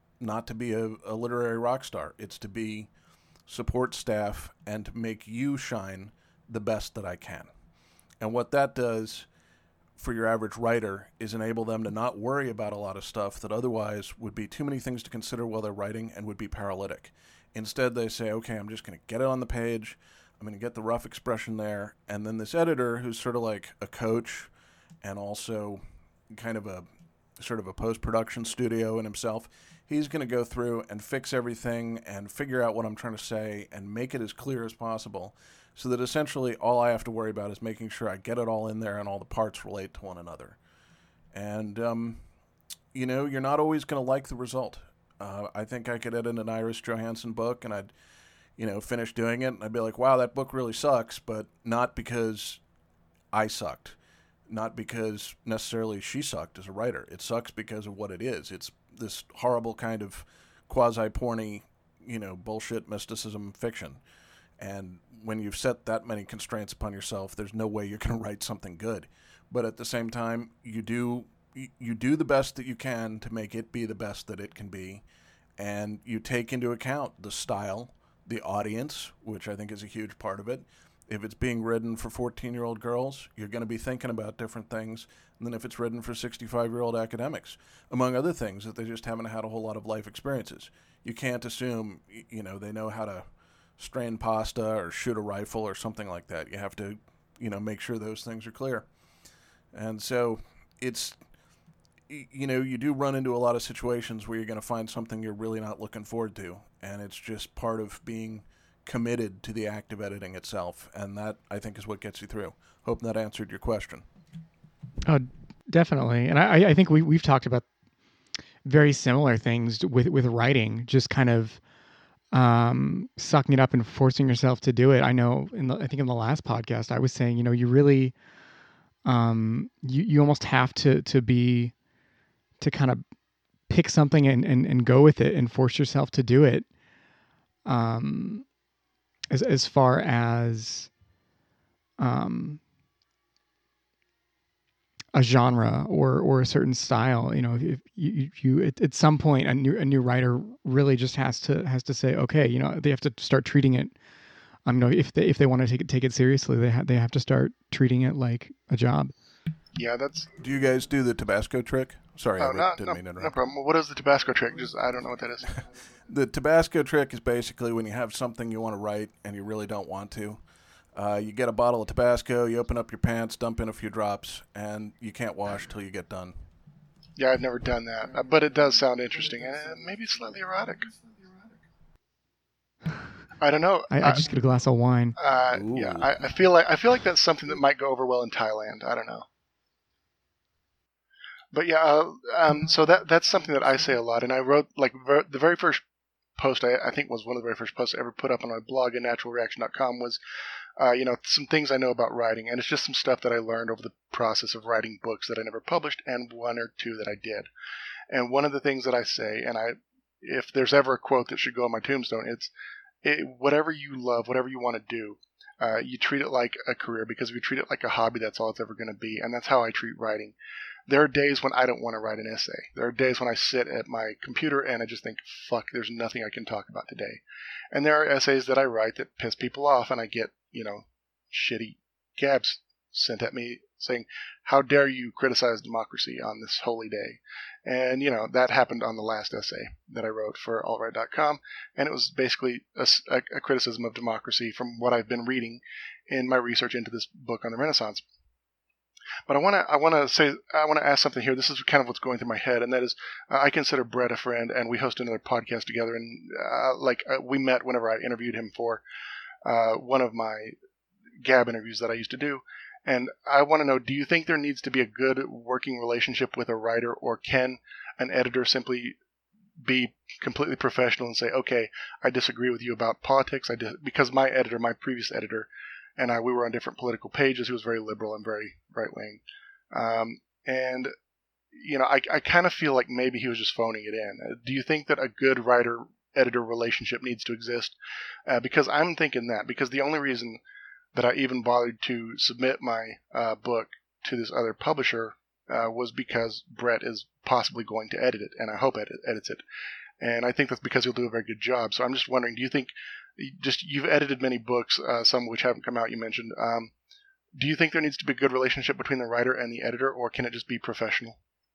B: be a literary rock star. It's to be support staff and to make you shine the best that I can. And what that does for your average writer is enable them to not worry about a lot of stuff that otherwise would be too many things to consider while they're writing and would be paralytic. Instead, they say, okay, I'm just going to get it on the page. I'm going to get the rough expression there. And then this editor, who's sort of like a coach and also kind of a sort of a post-production studio in himself, he's going to go through and fix everything and figure out what I'm trying to say and make it as clear as possible, so that essentially all I have to worry about is making sure I get it all in there and all the parts relate to one another. And, you're not always going to like the result. I think I could edit an Iris Johansson book and I'd, finish doing it and I'd be like, wow, that book really sucks, but not because I sucked. Not because necessarily she sucked as a writer. It sucks because of what it is. It's this horrible kind of quasi-porny, bullshit mysticism fiction. And when you've set that many constraints upon yourself, there's no way you're going to write something good. But at the same time, you do the best that you can to make it be the best that it can be. And you take into account the style, the audience, which I think is a huge part of it. If it's being written for 14-year-old girls, you're going to be thinking about different things than if it's written for 65-year-old academics, among other things that they just haven't had a whole lot of life experiences. You can't assume, they know how to strain pasta or shoot a rifle or something like that. You have to, make sure those things are clear. And so it's, you do run into a lot of situations where you're going to find something you're really not looking forward to. And it's just part of being committed to the act of editing itself, and that, I think, is what gets you through. Hope that answered your question.
C: Oh, definitely. And I think we've talked about very similar things with writing, just kind of sucking it up and forcing yourself to do it. I know I think in the last podcast I was saying, you really you almost have to kind of pick something and go with it and force yourself to do it. as far as a genre or a certain style. If you at some point a new writer really just has to say, okay, they have to start treating it. If they want to take it seriously, they have to start treating it like a job.
A: Yeah, that's.
B: Do you guys do the Tabasco trick? Sorry, I didn't mean to interrupt.
A: No problem. What is the Tabasco trick? I don't know what that is.
B: The Tabasco trick is basically when you have something you want to write and you really don't want to. You get a bottle of Tabasco, you open up your pants, dump in a few drops, and you can't wash till you get done.
A: Yeah, I've never done that, but it does sound interesting, and maybe slightly erotic. I don't know.
C: I just get a glass of wine.
A: Yeah, I feel like that's something that might go over well in Thailand. I don't know. But yeah, so that's something that I say a lot, and I wrote the very first post I think was one of the very first posts I ever put up on my blog at naturalreaction.com was, some things I know about writing, and it's just some stuff that I learned over the process of writing books that I never published, and one or two that I did. And one of the things that I say, and if there's ever a quote that should go on my tombstone, whatever you love, whatever you want to do, you treat it like a career, because if you treat it like a hobby, that's all it's ever going to be, and that's how I treat writing. There are days when I don't want to write an essay. There are days when I sit at my computer and I just think, fuck, there's nothing I can talk about today. And there are essays that I write that piss people off, and I get, shitty gabs sent at me saying, how dare you criticize democracy on this holy day? And, that happened on the last essay that I wrote for altright.com, and it was basically a criticism of democracy from what I've been reading in my research into this book on the Renaissance. But I want to ask something here. This is kind of what's going through my head, and that is, I consider Brett a friend, and we host another podcast together. And we met whenever I interviewed him for one of my Gab interviews that I used to do. And I want to know: do you think there needs to be a good working relationship with a writer, or can an editor simply be completely professional and say, "Okay, I disagree with you about politics. Because my previous editor." And we were on different political pages. He was very liberal and very right-wing. And I kind of feel like maybe he was just phoning it in. Do you think that a good writer-editor relationship needs to exist? Because I'm thinking that. Because the only reason that I even bothered to submit my book to this other publisher was because Brett is possibly going to edit it, and I hope edits it. And I think that's because he'll do a very good job. So I'm just wondering, do you think... you've edited many books, some which haven't come out, you mentioned. Do you think there needs to be a good relationship between the writer and the editor, or can it just be professional?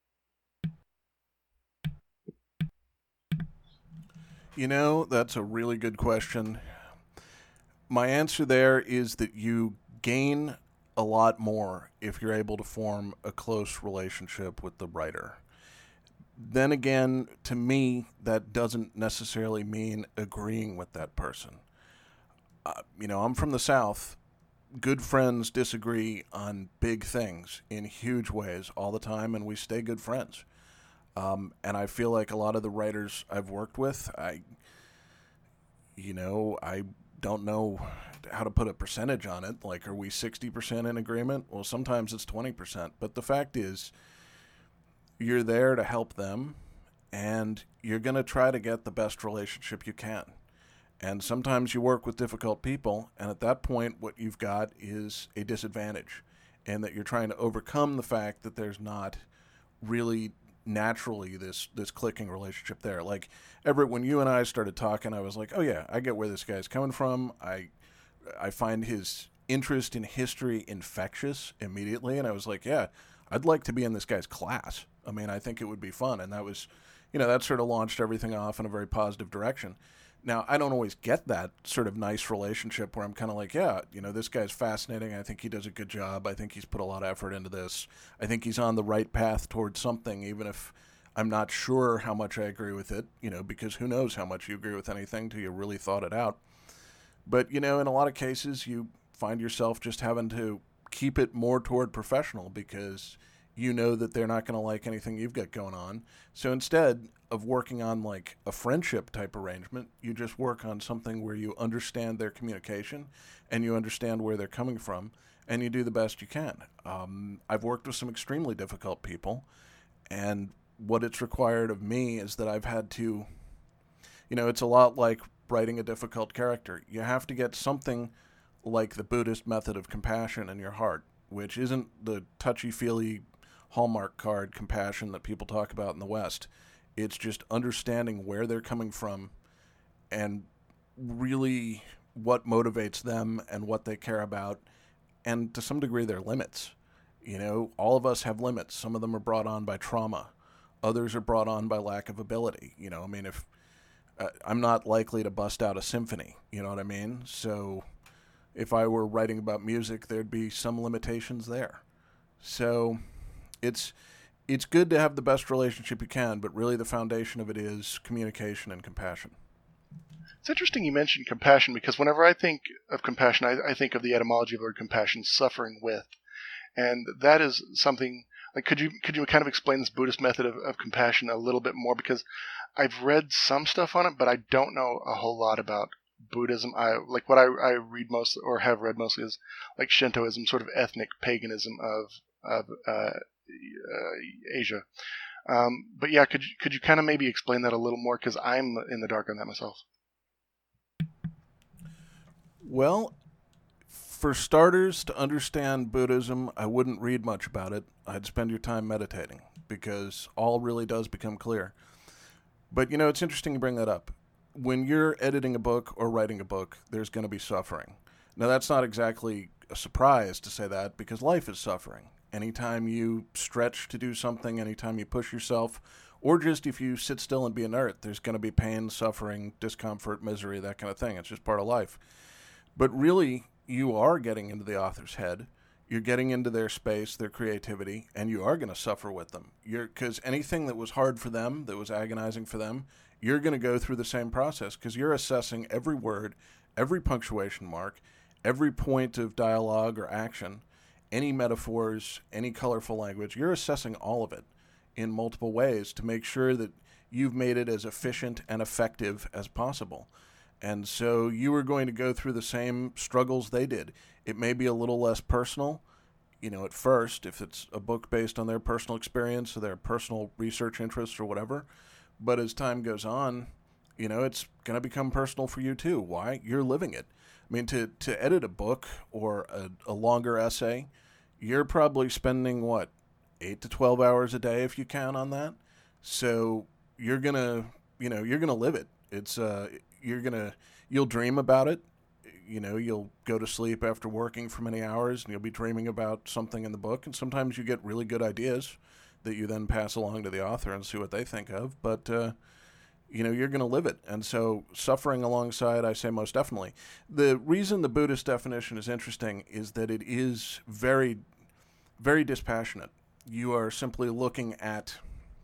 B: That's a really good question. My answer there is that you gain a lot more if you're able to form a close relationship with the writer. Then again, to me, that doesn't necessarily mean agreeing with that person. I'm from the South. Good friends disagree on big things in huge ways all the time, and we stay good friends. And I feel like a lot of the writers I've worked with, I don't know how to put a percentage on it. Like, are we 60% in agreement? Well, sometimes it's 20%. But the fact is, you're there to help them, and you're going to try to get the best relationship you can. And sometimes you work with difficult people, and at that point, what you've got is a disadvantage, and that you're trying to overcome the fact that there's not really naturally this clicking relationship there. Like, Everett, when you and I started talking, I was like, oh yeah, I get where this guy's coming from. I find his interest in history infectious immediately, and I was like, yeah, I'd like to be in this guy's class. I mean, I think it would be fun. And that was, that sort of launched everything off in a very positive direction. Now, I don't always get that sort of nice relationship where I'm kind of like, yeah, this guy's fascinating. I think he does a good job. I think he's put a lot of effort into this. I think he's on the right path towards something, even if I'm not sure how much I agree with it, because who knows how much you agree with anything till you really thought it out. But, in a lot of cases, you find yourself just having to keep it more toward professional because you know that they're not going to like anything you've got going on. So instead of working on like a friendship type arrangement, you just work on something where you understand their communication and you understand where they're coming from and you do the best you can. I've worked with some extremely difficult people, and what it's required of me is that I've had to, it's a lot like writing a difficult character. You have to get something like the Buddhist method of compassion in your heart, which isn't the touchy-feely Hallmark card compassion that people talk about in the West. It's just understanding where they're coming from and really what motivates them and what they care about, and to some degree their limits. You know, all of us have limits. Some of them are brought on by trauma. Others are brought on by lack of ability. You know, I mean, if I'm not likely to bust out a symphony, you know what I mean? So if I were writing about music, there'd be some limitations there. So it's good to have the best relationship you can, but really the foundation of it is communication and compassion.
A: It's interesting you mentioned compassion, because whenever I think of compassion, I think of the etymology of the word compassion, suffering with. And that is something, like, could you kind of explain this Buddhist method of compassion a little bit more? Because I've read some stuff on it, but I don't know a whole lot about Buddhism. What I read most, or have read mostly, is like Shintoism, sort of ethnic paganism of Asia. But yeah, could you kind of maybe explain that a little more? Because I'm in the dark on that myself.
B: Well, for starters, to understand Buddhism, I wouldn't read much about it. I'd spend your time meditating, because all really does become clear. But, you know, it's interesting you bring that up. When you're editing a book or writing a book, there's going to be suffering. Now, that's not exactly a surprise to say that, because life is suffering. Anytime you stretch to do something, anytime you push yourself, or just if you sit still and be inert, there's going to be pain, suffering, discomfort, misery, that kind of thing. It's just part of life. But really, you are getting into the author's head. You're getting into their space, their creativity, and you are going to suffer with them. Because anything that was hard for them, that was agonizing for them, you're going to go through the same process, because you're assessing every word, every punctuation mark, every point of dialogue or action, any metaphors, any colorful language. You're assessing all of it in multiple ways to make sure that you've made it as efficient and effective as possible. And so you are going to go through the same struggles they did. It may be a little less personal, you know, at first, if it's a book based on their personal experience or their personal research interests or whatever. But as time goes on, you know, it's going to become personal for you too. Why? You're living it. I mean, to edit a book or a longer essay, you're probably spending, 8 to 12 hours a day if you count on that. So you're going to live it. It's you'll dream about it. You know, you'll go to sleep after working for many hours and you'll be dreaming about something in the book. And sometimes you get really good ideas that you then pass along to the author and see what they think of. But, you're going to live it. And so suffering alongside, I say most definitely. The reason the Buddhist definition is interesting is that it is very, very dispassionate. You are simply looking at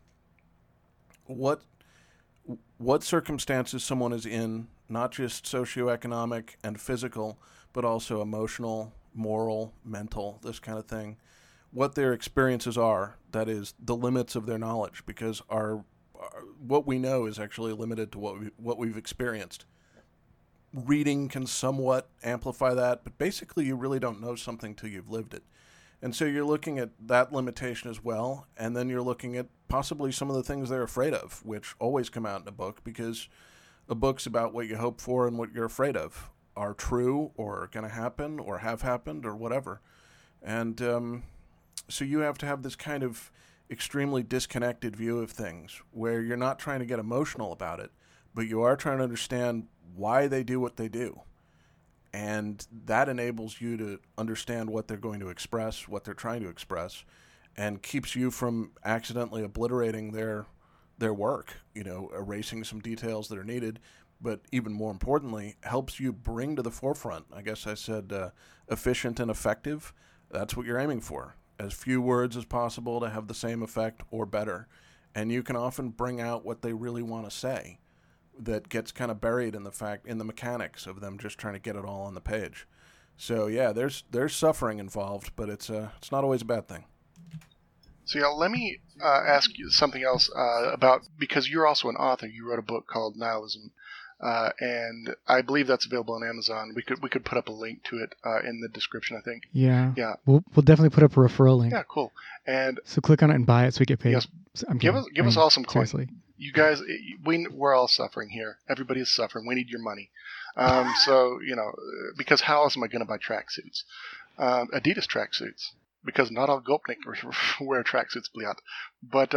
B: what circumstances someone is in, not just socioeconomic and physical, but also emotional, moral, mental, this kind of thing. What their experiences are, that is, the limits of their knowledge, because what we know is actually limited to what we've experienced. Reading can somewhat amplify that, but basically you really don't know something till you've lived it. And so you're looking at that limitation as well, and then you're looking at possibly some of the things they're afraid of, which always come out in a book, because a book's about what you hope for and what you're afraid of are true or are going to happen or have happened or whatever. And so you have to have this kind of extremely disconnected view of things where you're not trying to get emotional about it, but you are trying to understand why they do what they do. And that enables you to understand what they're going to express, what they're trying to express, and keeps you from accidentally obliterating their work, erasing some details that are needed, but even more importantly, helps you bring to the forefront, I guess I said efficient and effective. That's what you're aiming for. As few words as possible to have the same effect or better. And you can often bring out what they really want to say that gets kind of buried in the mechanics of them just trying to get it all on the page. So yeah, there's suffering involved, but it's not always a bad thing.
A: So yeah, let me ask you something else about, because you're also an author. You wrote a book called Nihilism, and I believe that's available on Amazon. We could put up a link to it in the description, I think.
C: Yeah.
A: Yeah.
C: We'll definitely put up a referral link.
A: Yeah, cool. And
C: so click on it and buy it so we get paid.
A: Yes. Give us all some coins.
C: Seriously.
A: you guys, we're all suffering here. Everybody is suffering. We need your money. So, because how else am I going to buy tracksuits? Adidas tracksuits. Because not all Gopnik wear tracksuits, Bliat. But,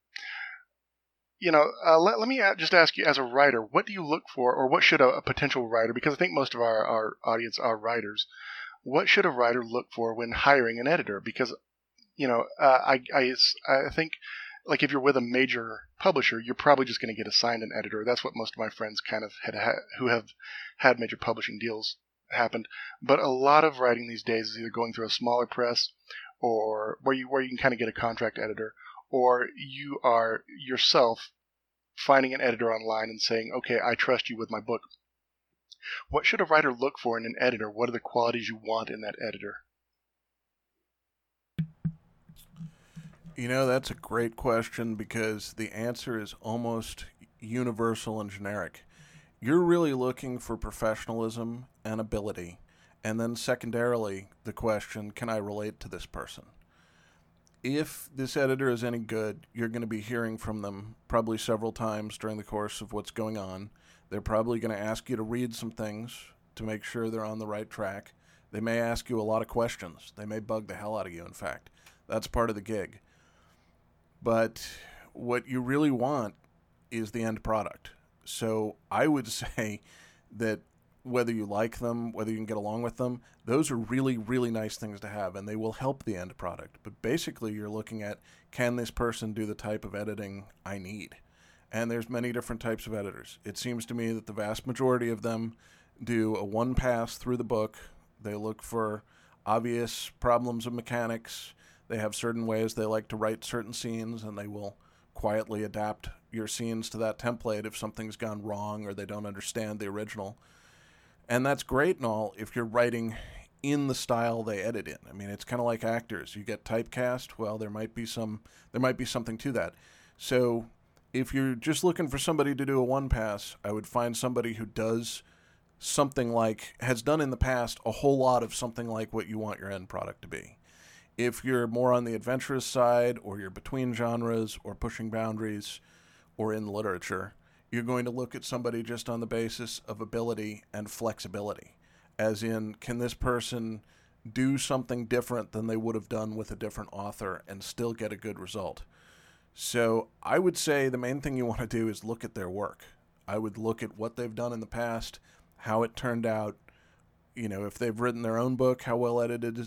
A: let me just ask you, as a writer, what do you look for, or what should a potential writer, because I think most of our audience are writers, what should a writer look for when hiring an editor? Because, I think, like, if you're with a major publisher, you're probably just going to get assigned an editor. That's what most of my friends kind of who have had major publishing deals happened. But a lot of writing these days is either going through a smaller press, or where you can kind of get a contract editor, or you are yourself finding an editor online and saying, okay, I trust you with my book. What should a writer look for in an editor? What are the qualities you want in that editor?
B: That's a great question, because the answer is almost universal and generic. You're really looking for professionalism and ability, and then secondarily, the question, can I relate to this person? If this editor is any good, you're going to be hearing from them probably several times during the course of what's going on. They're probably going to ask you to read some things to make sure they're on the right track. They may ask you a lot of questions. They may bug the hell out of you, in fact. That's part of the gig. But what you really want is the end product. So I would say that whether you like them, whether you can get along with them, those are really, really nice things to have, and they will help the end product. But basically, you're looking at, can this person do the type of editing I need? And there's many different types of editors. It seems to me that the vast majority of them do a one pass through the book. They look for obvious problems of mechanics. They have certain ways they like to write certain scenes, and they will quietly adapt your scenes to that template if something's gone wrong or they don't understand the original. And that's great and all if you're writing in the style they edit in. I mean, it's kind of like actors. You get typecast, well, there might be something to that. So if you're just looking for somebody to do a one pass, I would find somebody who does something like, has done in the past a whole lot of something like what you want your end product to be. If you're more on the adventurous side, or you're between genres, or pushing boundaries, or in literature, you're going to look at somebody just on the basis of ability and flexibility. As in, can this person do something different than they would have done with a different author and still get a good result? So I would say the main thing you want to do is look at their work. I would look at what they've done in the past, how it turned out. If they've written their own book, how well edited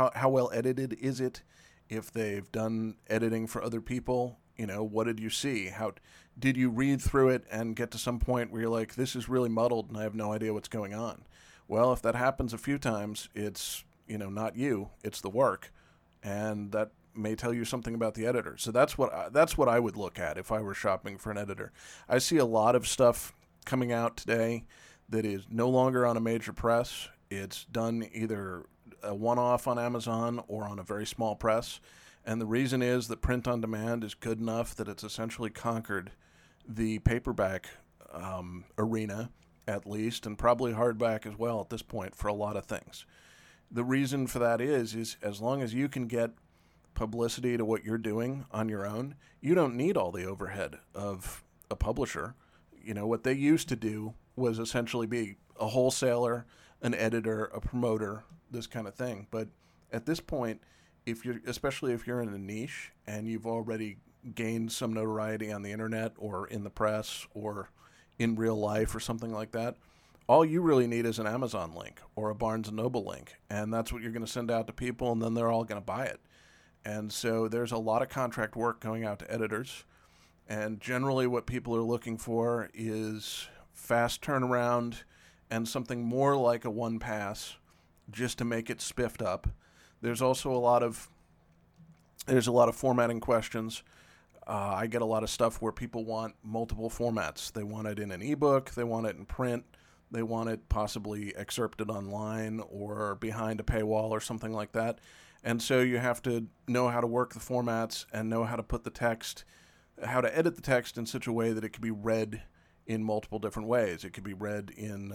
B: is it? If they've done editing for other people, what did you see? How did you read through it and get to some point where you're like, this is really muddled and I have no idea what's going on? Well, if that happens a few times, it's, not you, it's the work, and that may tell you something about the editor. So that's what I would look at if I were shopping for an editor. I see a lot of stuff coming out today that is no longer on a major press. It's done either a one-off on Amazon or on a very small press. And the reason is that print on demand is good enough that it's essentially conquered the paperback arena, at least, and probably hardback as well at this point for a lot of things. The reason for that is as long as you can get publicity to what you're doing on your own, you don't need all the overhead of a publisher. What they used to do was essentially be a wholesaler, an editor, a promoter, this kind of thing. But at this point, especially if you're in a niche and you've already gained some notoriety on the internet or in the press or in real life or something like that, all you really need is an Amazon link or a Barnes & Noble link, and that's what you're going to send out to people, and then they're all going to buy it. And so there's a lot of contract work going out to editors, and generally what people are looking for is fast turnaround and something more like a one pass just to make it spiffed up. There's also a lot of formatting questions. I get a lot of stuff where people want multiple formats. They want it in an ebook, they want it in print, they want it possibly excerpted online or behind a paywall or something like that. And so you have to know how to work the formats and know how to put the text, how to edit the text in such a way that it can be read in multiple different ways. It could be read in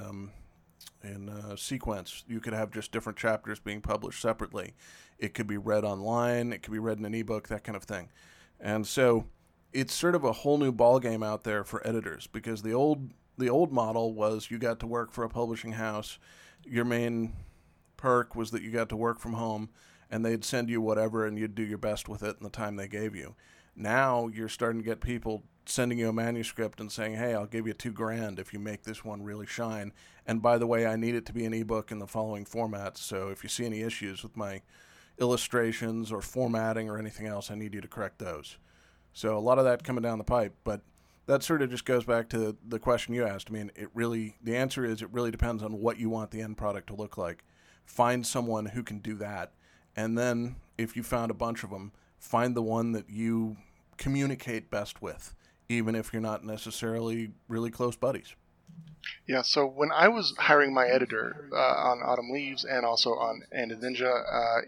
B: sequence. You could have just different chapters being published separately. It could be read online. It could be read in an ebook, that kind of thing. And so it's sort of a whole new ballgame out there for editors, because the old model was you got to work for a publishing house. Your main perk was that you got to work from home, and they'd send you whatever, and you'd do your best with it in the time they gave you. Now you're starting to get people sending you a manuscript and saying, hey, I'll give you $2,000 if you make this one really shine. And by the way, I need it to be an ebook in the following formats. So if you see any issues with my illustrations or formatting or anything else, I need you to correct those. So a lot of that coming down the pipe, but that sort of just goes back to the question you asked. I mean, the answer is it really depends on what you want the end product to look like. Find someone who can do that. And then if you found a bunch of them, find the one that you communicate best with, even if you're not necessarily really close buddies.
A: Yeah, so when I was hiring my editor on Autumn Leaves and also on End of Ninja,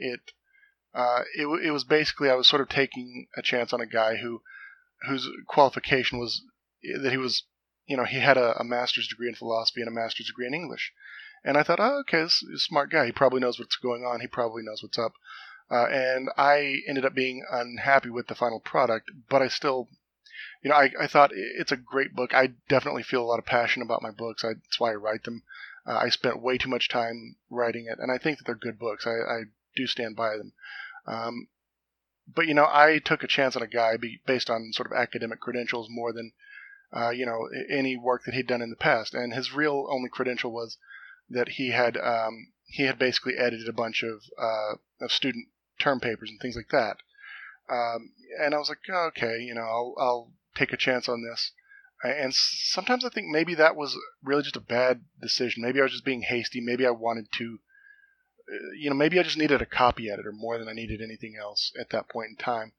A: it was basically I was sort of taking a chance on a guy whose qualification was that he was, he had a master's degree in philosophy and a master's degree in English. And I thought, oh, okay, this is a smart guy. He probably knows what's going on. He probably knows what's up. And I ended up being unhappy with the final product, but I still, I thought it's a great book. I definitely feel a lot of passion about my books. That's why I write them. I spent way too much time writing it, and I think that they're good books. I do stand by them. But, I took a chance on a guy based on sort of academic credentials more than, any work that he'd done in the past. And his real only credential was that he had basically edited a bunch of student term papers and things like that. And I was like, oh, okay, I'll take a chance on this. And sometimes I think maybe that was really just a bad decision. Maybe I was just being hasty. Maybe I wanted to, maybe I just needed a copy editor more than I needed anything else at that point in time.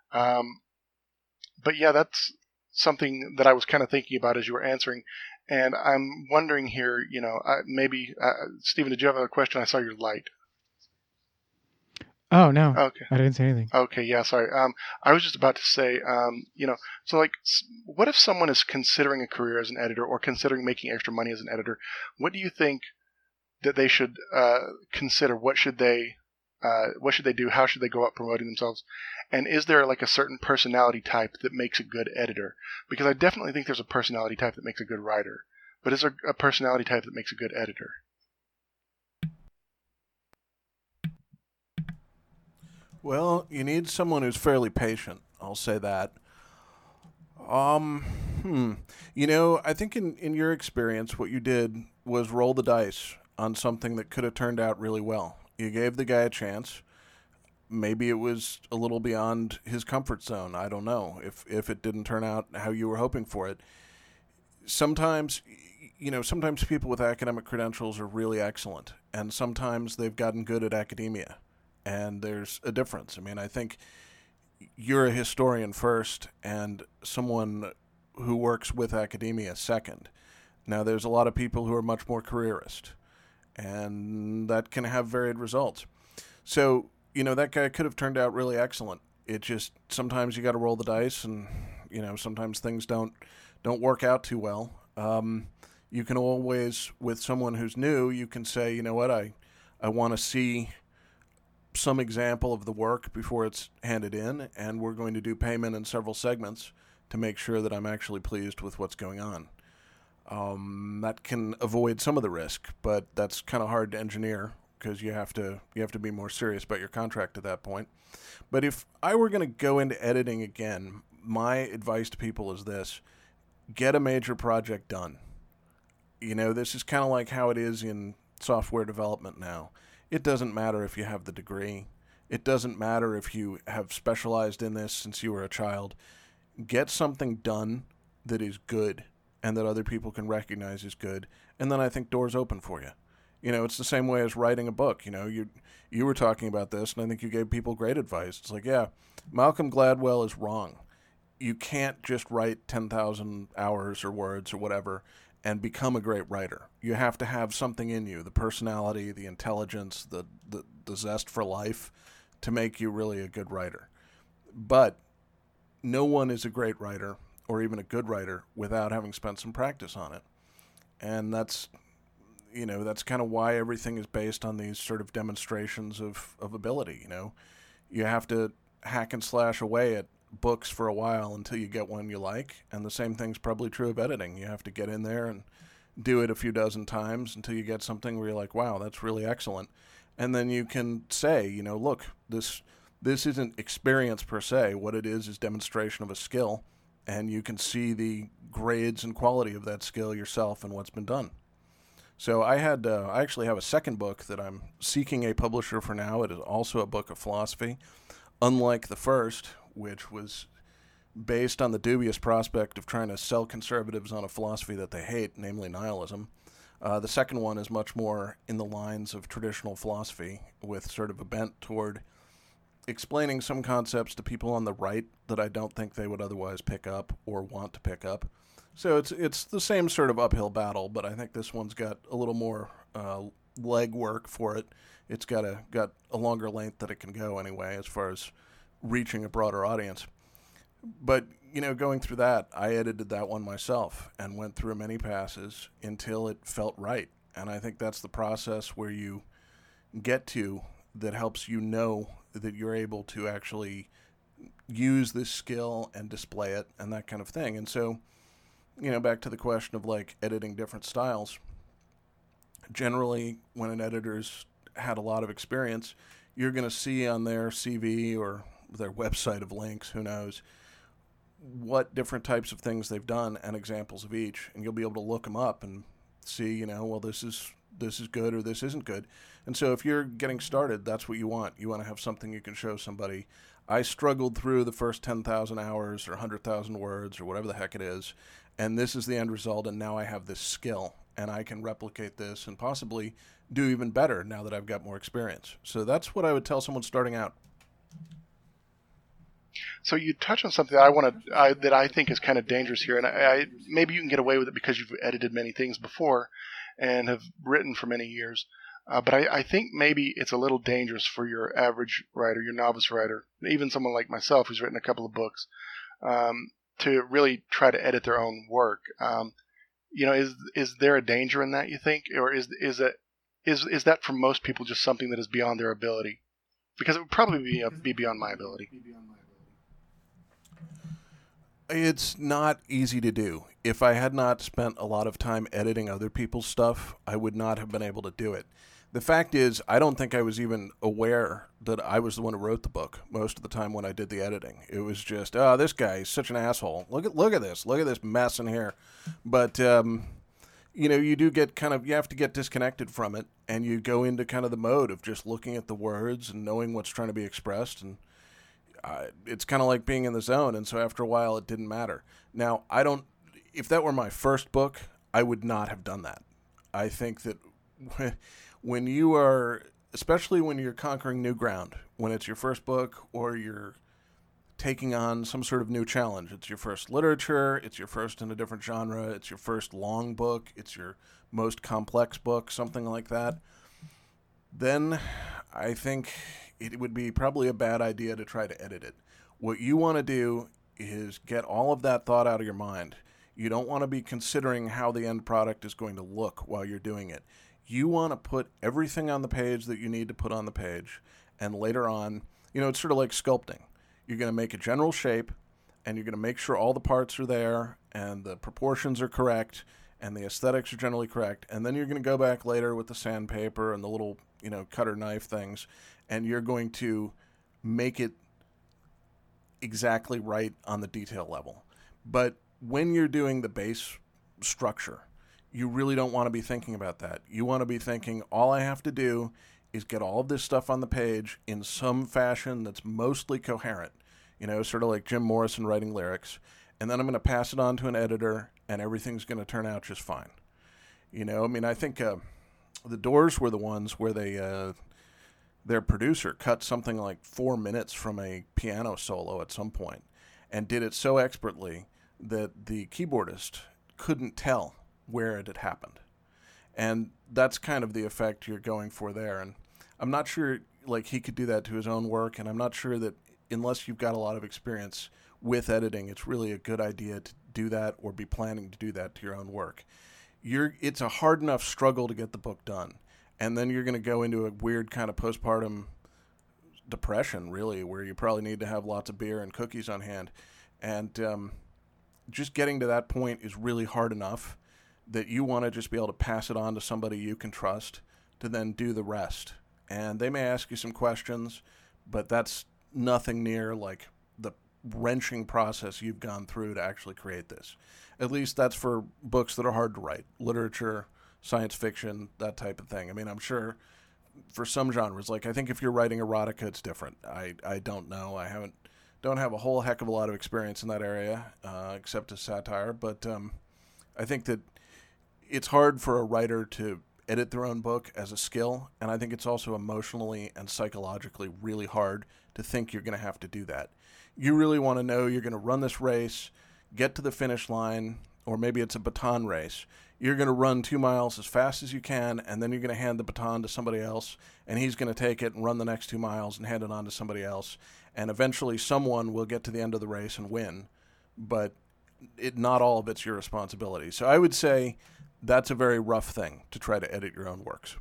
A: But yeah, that's something that I was kind of thinking about as you were answering. And I'm wondering here, Stephen, did you have a question? I saw your light.
C: Oh, no.
A: Okay.
C: I didn't say anything.
A: Okay, yeah, sorry. I was just about to say, so like, what if someone is considering a career as an editor or considering making extra money as an editor? What do you think that they should consider? What should they do? How should they go out promoting themselves? And is there like a certain personality type that makes a good editor? Because I definitely think there's a personality type that makes a good writer. But is there a personality type that makes a good editor?
B: Well, you need someone who's fairly patient. I'll say that. I think in your experience, what you did was roll the dice on something that could have turned out really well. You gave the guy a chance. Maybe it was a little beyond his comfort zone. I don't know if it didn't turn out how you were hoping for it. Sometimes people with academic credentials are really excellent, and sometimes they've gotten good at academia. And there's a difference. I mean, I think you're a historian first and someone who works with academia second. Now, there's a lot of people who are much more careerist, and that can have varied results. So, that guy could have turned out really excellent. It just, sometimes you got to roll the dice, and, sometimes things don't work out too well. You can always, with someone who's new, you can say, you know what, I want to see some example of the work before it's handed in, and we're going to do payment in several segments to make sure that I'm actually pleased with what's going on. That can avoid some of the risk, but that's kind of hard to engineer because you have to be more serious about your contract at that point. But if I were going to go into editing again, my advice to people is this: get a major project done. This is kind of like how it is in software development now. It doesn't matter if you have the degree. It doesn't matter if you have specialized in this since you were a child. Get something done that is good and that other people can recognize as good, and then I think doors open for you. It's the same way as writing a book. You were talking about this, and I think you gave people great advice. It's like, yeah, Malcolm Gladwell is wrong. You can't just write 10,000 hours or words or whatever and become a great writer. You have to have something in you, the personality, the intelligence, the zest for life, to make you really a good writer. But no one is a great writer or even a good writer without having spent some practice on it. And that's kind of why everything is based on these sort of demonstrations of ability. You have to hack and slash away at books for a while until you get one you like. And the same thing's probably true of editing. You have to get in there and do it a few dozen times until you get something where you're like, wow, that's really excellent. And then you can say, look, this isn't experience per se. What it is demonstration of a skill. And you can see the grades and quality of that skill yourself and what's been done. So I actually have a second book that I'm seeking a publisher for now. It is also a book of philosophy. Unlike the first, which was based on the dubious prospect of trying to sell conservatives on a philosophy that they hate, namely nihilism, the second one is much more in the lines of traditional philosophy, with sort of a bent toward explaining some concepts to people on the right that I don't think they would otherwise pick up or want to pick up. So it's the same sort of uphill battle, but I think this one's got a little more leg work for it. It's got a longer length that it can go anyway, as far as reaching a broader audience. But, going through that, I edited that one myself and went through many passes until it felt right. And I think that's the process where you get to that helps you know that you're able to actually use this skill and display it and that kind of thing. And so, back to the question of like editing different styles, generally when an editor's had a lot of experience, you're going to see on their CV or their website of links, who knows, what different types of things they've done and examples of each. And you'll be able to look them up and see, well, this is good or this isn't good. And so if you're getting started, that's what you want. You want to have something you can show somebody. I struggled through the first 10,000 hours or 100,000 words or whatever the heck it is, and this is the end result, and now I have this skill, and I can replicate this and possibly do even better now that I've got more experience. So that's what I would tell someone starting out.
A: So you touch on something that that I think is kind of dangerous here, and I maybe you can get away with it because you've edited many things before and have written for many years. But I think maybe it's a little dangerous for your average writer, your novice writer, even someone like myself who's written a couple of books, to really try to edit their own work. Is there a danger in that, you think, or is that for most people just something that is beyond their ability? Because it would probably be beyond my ability.
B: It's not easy to do. If I had not spent a lot of time editing other people's stuff, I would not have been able to do it. The fact is, I don't think I was even aware that I was the one who wrote the book most of the time when I did the editing. It was just, oh, this guy is such an asshole. Look at this mess in here. But, you do get you have to get disconnected from it, and you go into kind of the mode of just looking at the words and knowing what's trying to be expressed, and it's kind of like being in the zone, and so after a while it didn't matter. Now, if that were my first book, I would not have done that. I think that when you are, especially when you're conquering new ground, when it's your first book or you're taking on some sort of new challenge, it's your first literature, it's your first in a different genre, it's your first long book, it's your most complex book, something like that, then I think it would be probably a bad idea to try to edit it. What you want to do is get all of that thought out of your mind. You don't want to be considering how the end product is going to look while you're doing it. You want to put everything on the page that you need to put on the page, and later on, it's sort of like sculpting. You're going to make a general shape, and you're going to make sure all the parts are there, and the proportions are correct, and the aesthetics are generally correct, and then you're going to go back later with the sandpaper and the little, cutter knife things, and you're going to make it exactly right on the detail level. But when you're doing the base structure, you really don't want to be thinking about that. You want to be thinking, all I have to do is get all of this stuff on the page in some fashion that's mostly coherent, sort of like Jim Morrison writing lyrics, and then I'm going to pass it on to an editor, and everything's going to turn out just fine. I think the Doors were the ones where their producer cut something like 4 minutes from a piano solo at some point and did it so expertly that the keyboardist couldn't tell where it had happened. And that's kind of the effect you're going for there. And I'm not sure he could do that to his own work, and I'm not sure that unless you've got a lot of experience with editing, it's really a good idea to do that or be planning to do that to your own work. It's a hard enough struggle to get the book done, and then you're going to go into a weird kind of postpartum depression, really, where you probably need to have lots of beer and cookies on hand. And just getting to that point is really hard enough that you want to just be able to pass it on to somebody you can trust to then do the rest. And they may ask you some questions, but that's nothing near like the wrenching process you've gone through to actually create this. At least that's for books that are hard to write, literature, science fiction, that type of thing. I mean, I'm sure for some genres, like I think if you're writing erotica, it's different. I don't know. Don't have a whole heck of a lot of experience in that area, except as satire. But I think that it's hard for a writer to edit their own book as a skill, and I think it's also emotionally and psychologically really hard to think you're going to have to do that. You really want to know you're going to run this race, get to the finish line, or maybe it's a baton race. You're going to run 2 miles as fast as you can, and then you're going to hand the baton to somebody else, and he's going to take it and run the next 2 miles and hand it on to somebody else. And eventually someone will get to the end of the race and win, but not all of it's your responsibility. So I would say that's a very rough thing to try to edit your own works.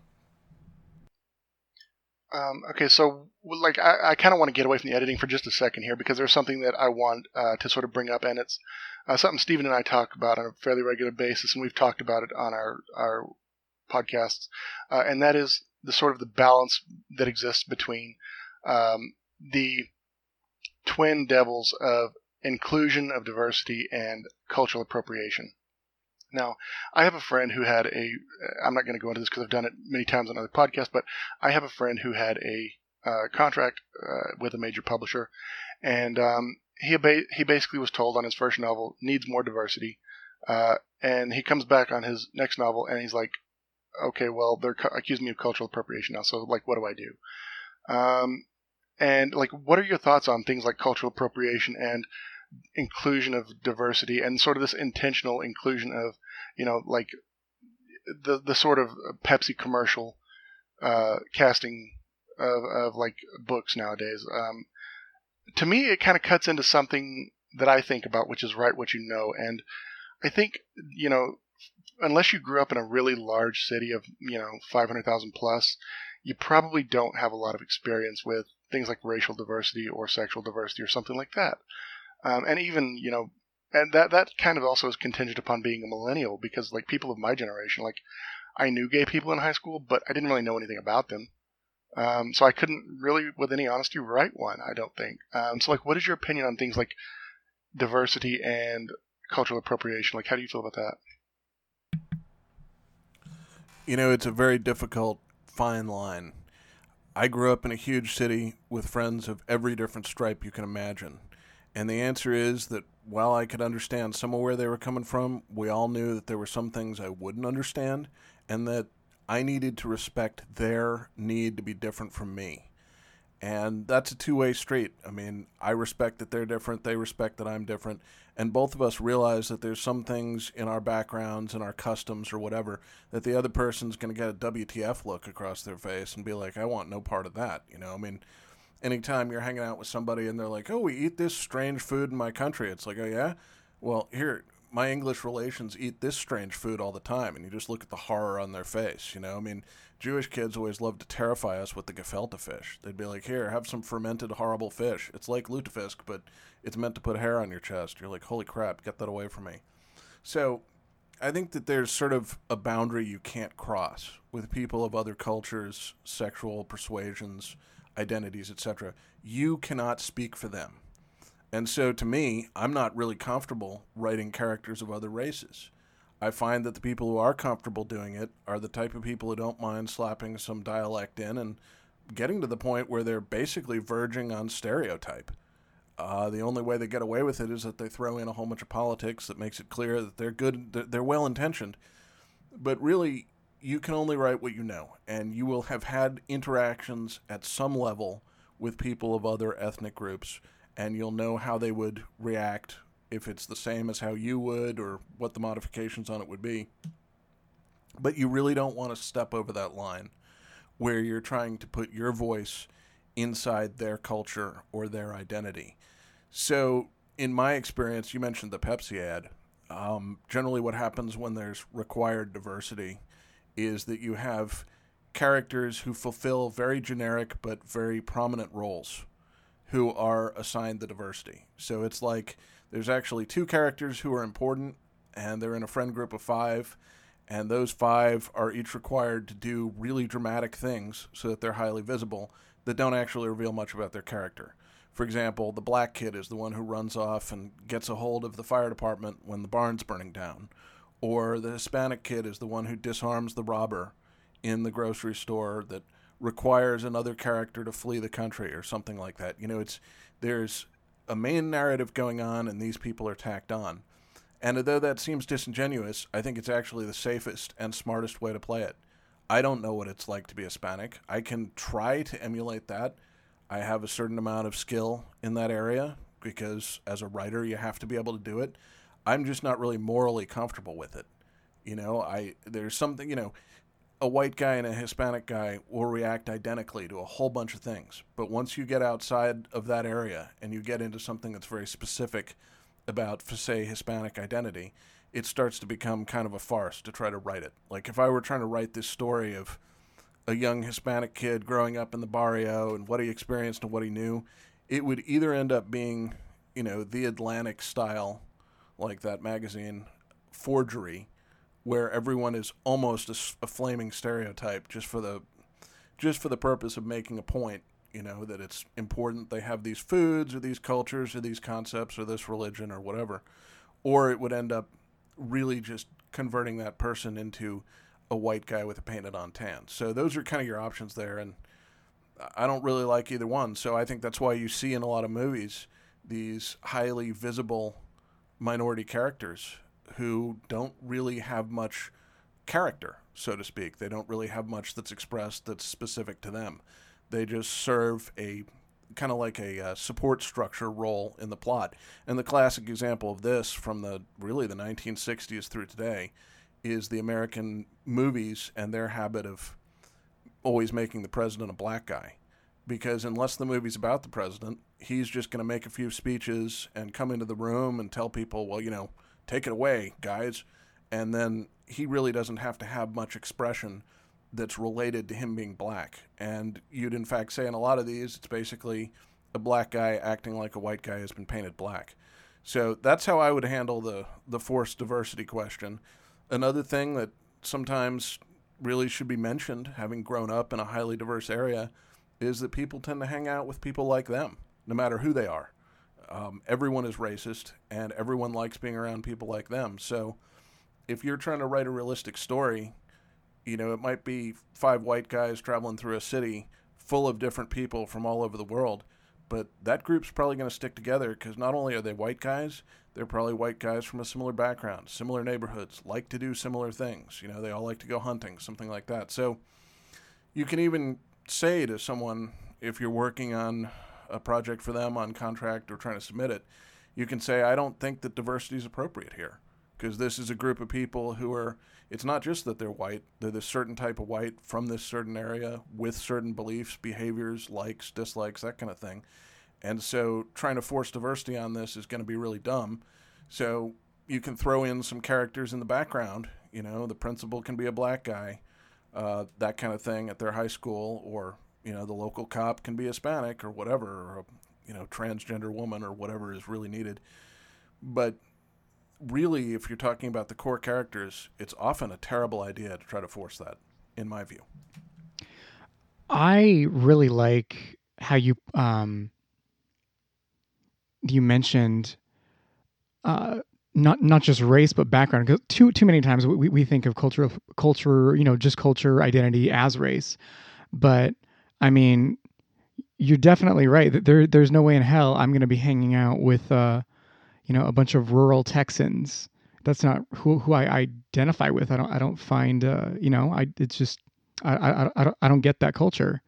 A: Okay, so like I kind of want to get away from the editing for just a second here because there's something that I want to sort of bring up, and it's something Stephen and I talk about on a fairly regular basis, and we've talked about it on our podcasts, and that is the sort of the balance that exists between the twin devils of inclusion, of diversity, and cultural appropriation. Now, I have a friend who had I'm not going to go into this because I've done it many times on other podcasts, but I have a friend who had a contract with a major publisher, and he basically was told on his first novel, needs more diversity, and he comes back on his next novel, and he's like, okay, well, they're accusing me of cultural appropriation now, so, like, what do I do? And, like, what are your thoughts on things like cultural appropriation and inclusion of diversity and sort of this intentional inclusion of, like the sort of Pepsi commercial casting of like books nowadays? To me, it kind of cuts into something that I think about, which is write what you know. And I think, unless you grew up in a really large city of, 500,000 plus, you probably don't have a lot of experience with things like racial diversity or sexual diversity or something like that. And even, and that kind of also is contingent upon being a millennial, because like people of my generation, like I knew gay people in high school, but I didn't really know anything about them. So I couldn't really, with any honesty, write one, I don't think. So like, what is your opinion on things like diversity and cultural appropriation? Like, how do you feel about that?
B: It's a very difficult, fine line. I grew up in a huge city with friends of every different stripe you can imagine. And the answer is that while I could understand some of where they were coming from, we all knew that there were some things I wouldn't understand, and that I needed to respect their need to be different from me. And that's a two-way street. I mean, I respect that they're different, they respect that I'm different, and both of us realize that there's some things in our backgrounds and our customs or whatever that the other person's going to get a WTF look across their face and be like, I want no part of that. Anytime you're hanging out with somebody and they're like, oh, we eat this strange food in my country. It's like, oh, yeah? Well, here, my English relations eat this strange food all the time. And you just look at the horror on their face, Jewish kids always love to terrify us with the gefilte fish. They'd be like, here, have some fermented, horrible fish. It's like lutefisk, but it's meant to put hair on your chest. You're like, holy crap, get that away from me. So I think that there's sort of a boundary you can't cross with people of other cultures, sexual persuasions, identities, etc. You cannot speak for them. And so to me, I'm not really comfortable writing characters of other races. I find that the people who are comfortable doing it are the type of people who don't mind slapping some dialect in and getting to the point where they're basically verging on stereotype. The only way they get away with it is that they throw in a whole bunch of politics that makes it clear that they're good, they're well-intentioned. But really, you can only write what you know, and you will have had interactions at some level with people of other ethnic groups, and you'll know how they would react, if it's the same as how you would, or what the modifications on it would be. But you really don't want to step over that line where you're trying to put your voice inside their culture or their identity. So, in my experience, you mentioned the Pepsi ad. Generally what happens when there's required diversity is that you have characters who fulfill very generic but very prominent roles who are assigned the diversity. So it's like there's actually 2 characters who are important, and they're in a friend group of 5, and those 5 are each required to do really dramatic things so that they're highly visible that don't actually reveal much about their character. For example, the black kid is the one who runs off and gets a hold of the fire department when the barn's burning down. Or the Hispanic kid is the one who disarms the robber in the grocery store that requires another character to flee the country or something like that. There's a main narrative going on and these people are tacked on. And although that seems disingenuous, I think it's actually the safest and smartest way to play it. I don't know what it's like to be Hispanic. I can try to emulate that. I have a certain amount of skill in that area because as a writer you have to be able to do it. I'm just not really morally comfortable with it. There's something, a white guy and a Hispanic guy will react identically to a whole bunch of things. But once you get outside of that area and you get into something that's very specific about, say, Hispanic identity, it starts to become kind of a farce to try to write it. Like if I were trying to write this story of a young Hispanic kid growing up in the barrio and what he experienced and what he knew, it would either end up being, The Atlantic style, like that magazine, forgery, where everyone is almost a flaming stereotype just for the purpose of making a point, that it's important they have these foods or these cultures or these concepts or this religion or whatever. Or it would end up really just converting that person into a white guy with a painted on tan. So those are kind of your options there, and I don't really like either one. So I think that's why you see in a lot of movies these highly visible minority characters who don't really have much character, so to speak. They don't really have much that's expressed that's specific to them. They just serve a kind of like a support structure role in the plot. And the classic example of this from the 1960s through today is the American movies and their habit of always making the president a black guy. Because unless the movie's about the president, he's just going to make a few speeches and come into the room and tell people, well, take it away, guys. And then he really doesn't have to have much expression that's related to him being black. And you'd in fact say in a lot of these, it's basically a black guy acting like a white guy has been painted black. So that's how I would handle the forced diversity question. Another thing that sometimes really should be mentioned, having grown up in a highly diverse area, is that people tend to hang out with people like them, no matter who they are. Everyone is racist, and everyone likes being around people like them. So if you're trying to write a realistic story, it might be 5 white guys traveling through a city full of different people from all over the world, but that group's probably going to stick together because not only are they white guys, they're probably white guys from a similar background, similar neighborhoods, like to do similar things. They all like to go hunting, something like that. So you can even say to someone, if you're working on a project for them on contract or trying to submit it, you can say, I don't think that diversity is appropriate here because this is a group of people who are, it's not just that they're white, they're this certain type of white from this certain area with certain beliefs, behaviors, likes, dislikes, that kind of thing. And so trying to force diversity on this is going to be really dumb. So you can throw in some characters in the background. The principal can be a black guy, that kind of thing at their high school, or, the local cop can be Hispanic or whatever, or a, transgender woman or whatever is really needed. But really, if you're talking about the core characters, it's often a terrible idea to try to force that, in my view.
C: I really like how you mentioned not just race but background. Because too many times we think of culture, just culture identity as race. But I mean, you're definitely right that there's no way in hell I'm going to be hanging out with a bunch of rural Texans. That's not who I identify with. I don't find it's just I don't get that culture.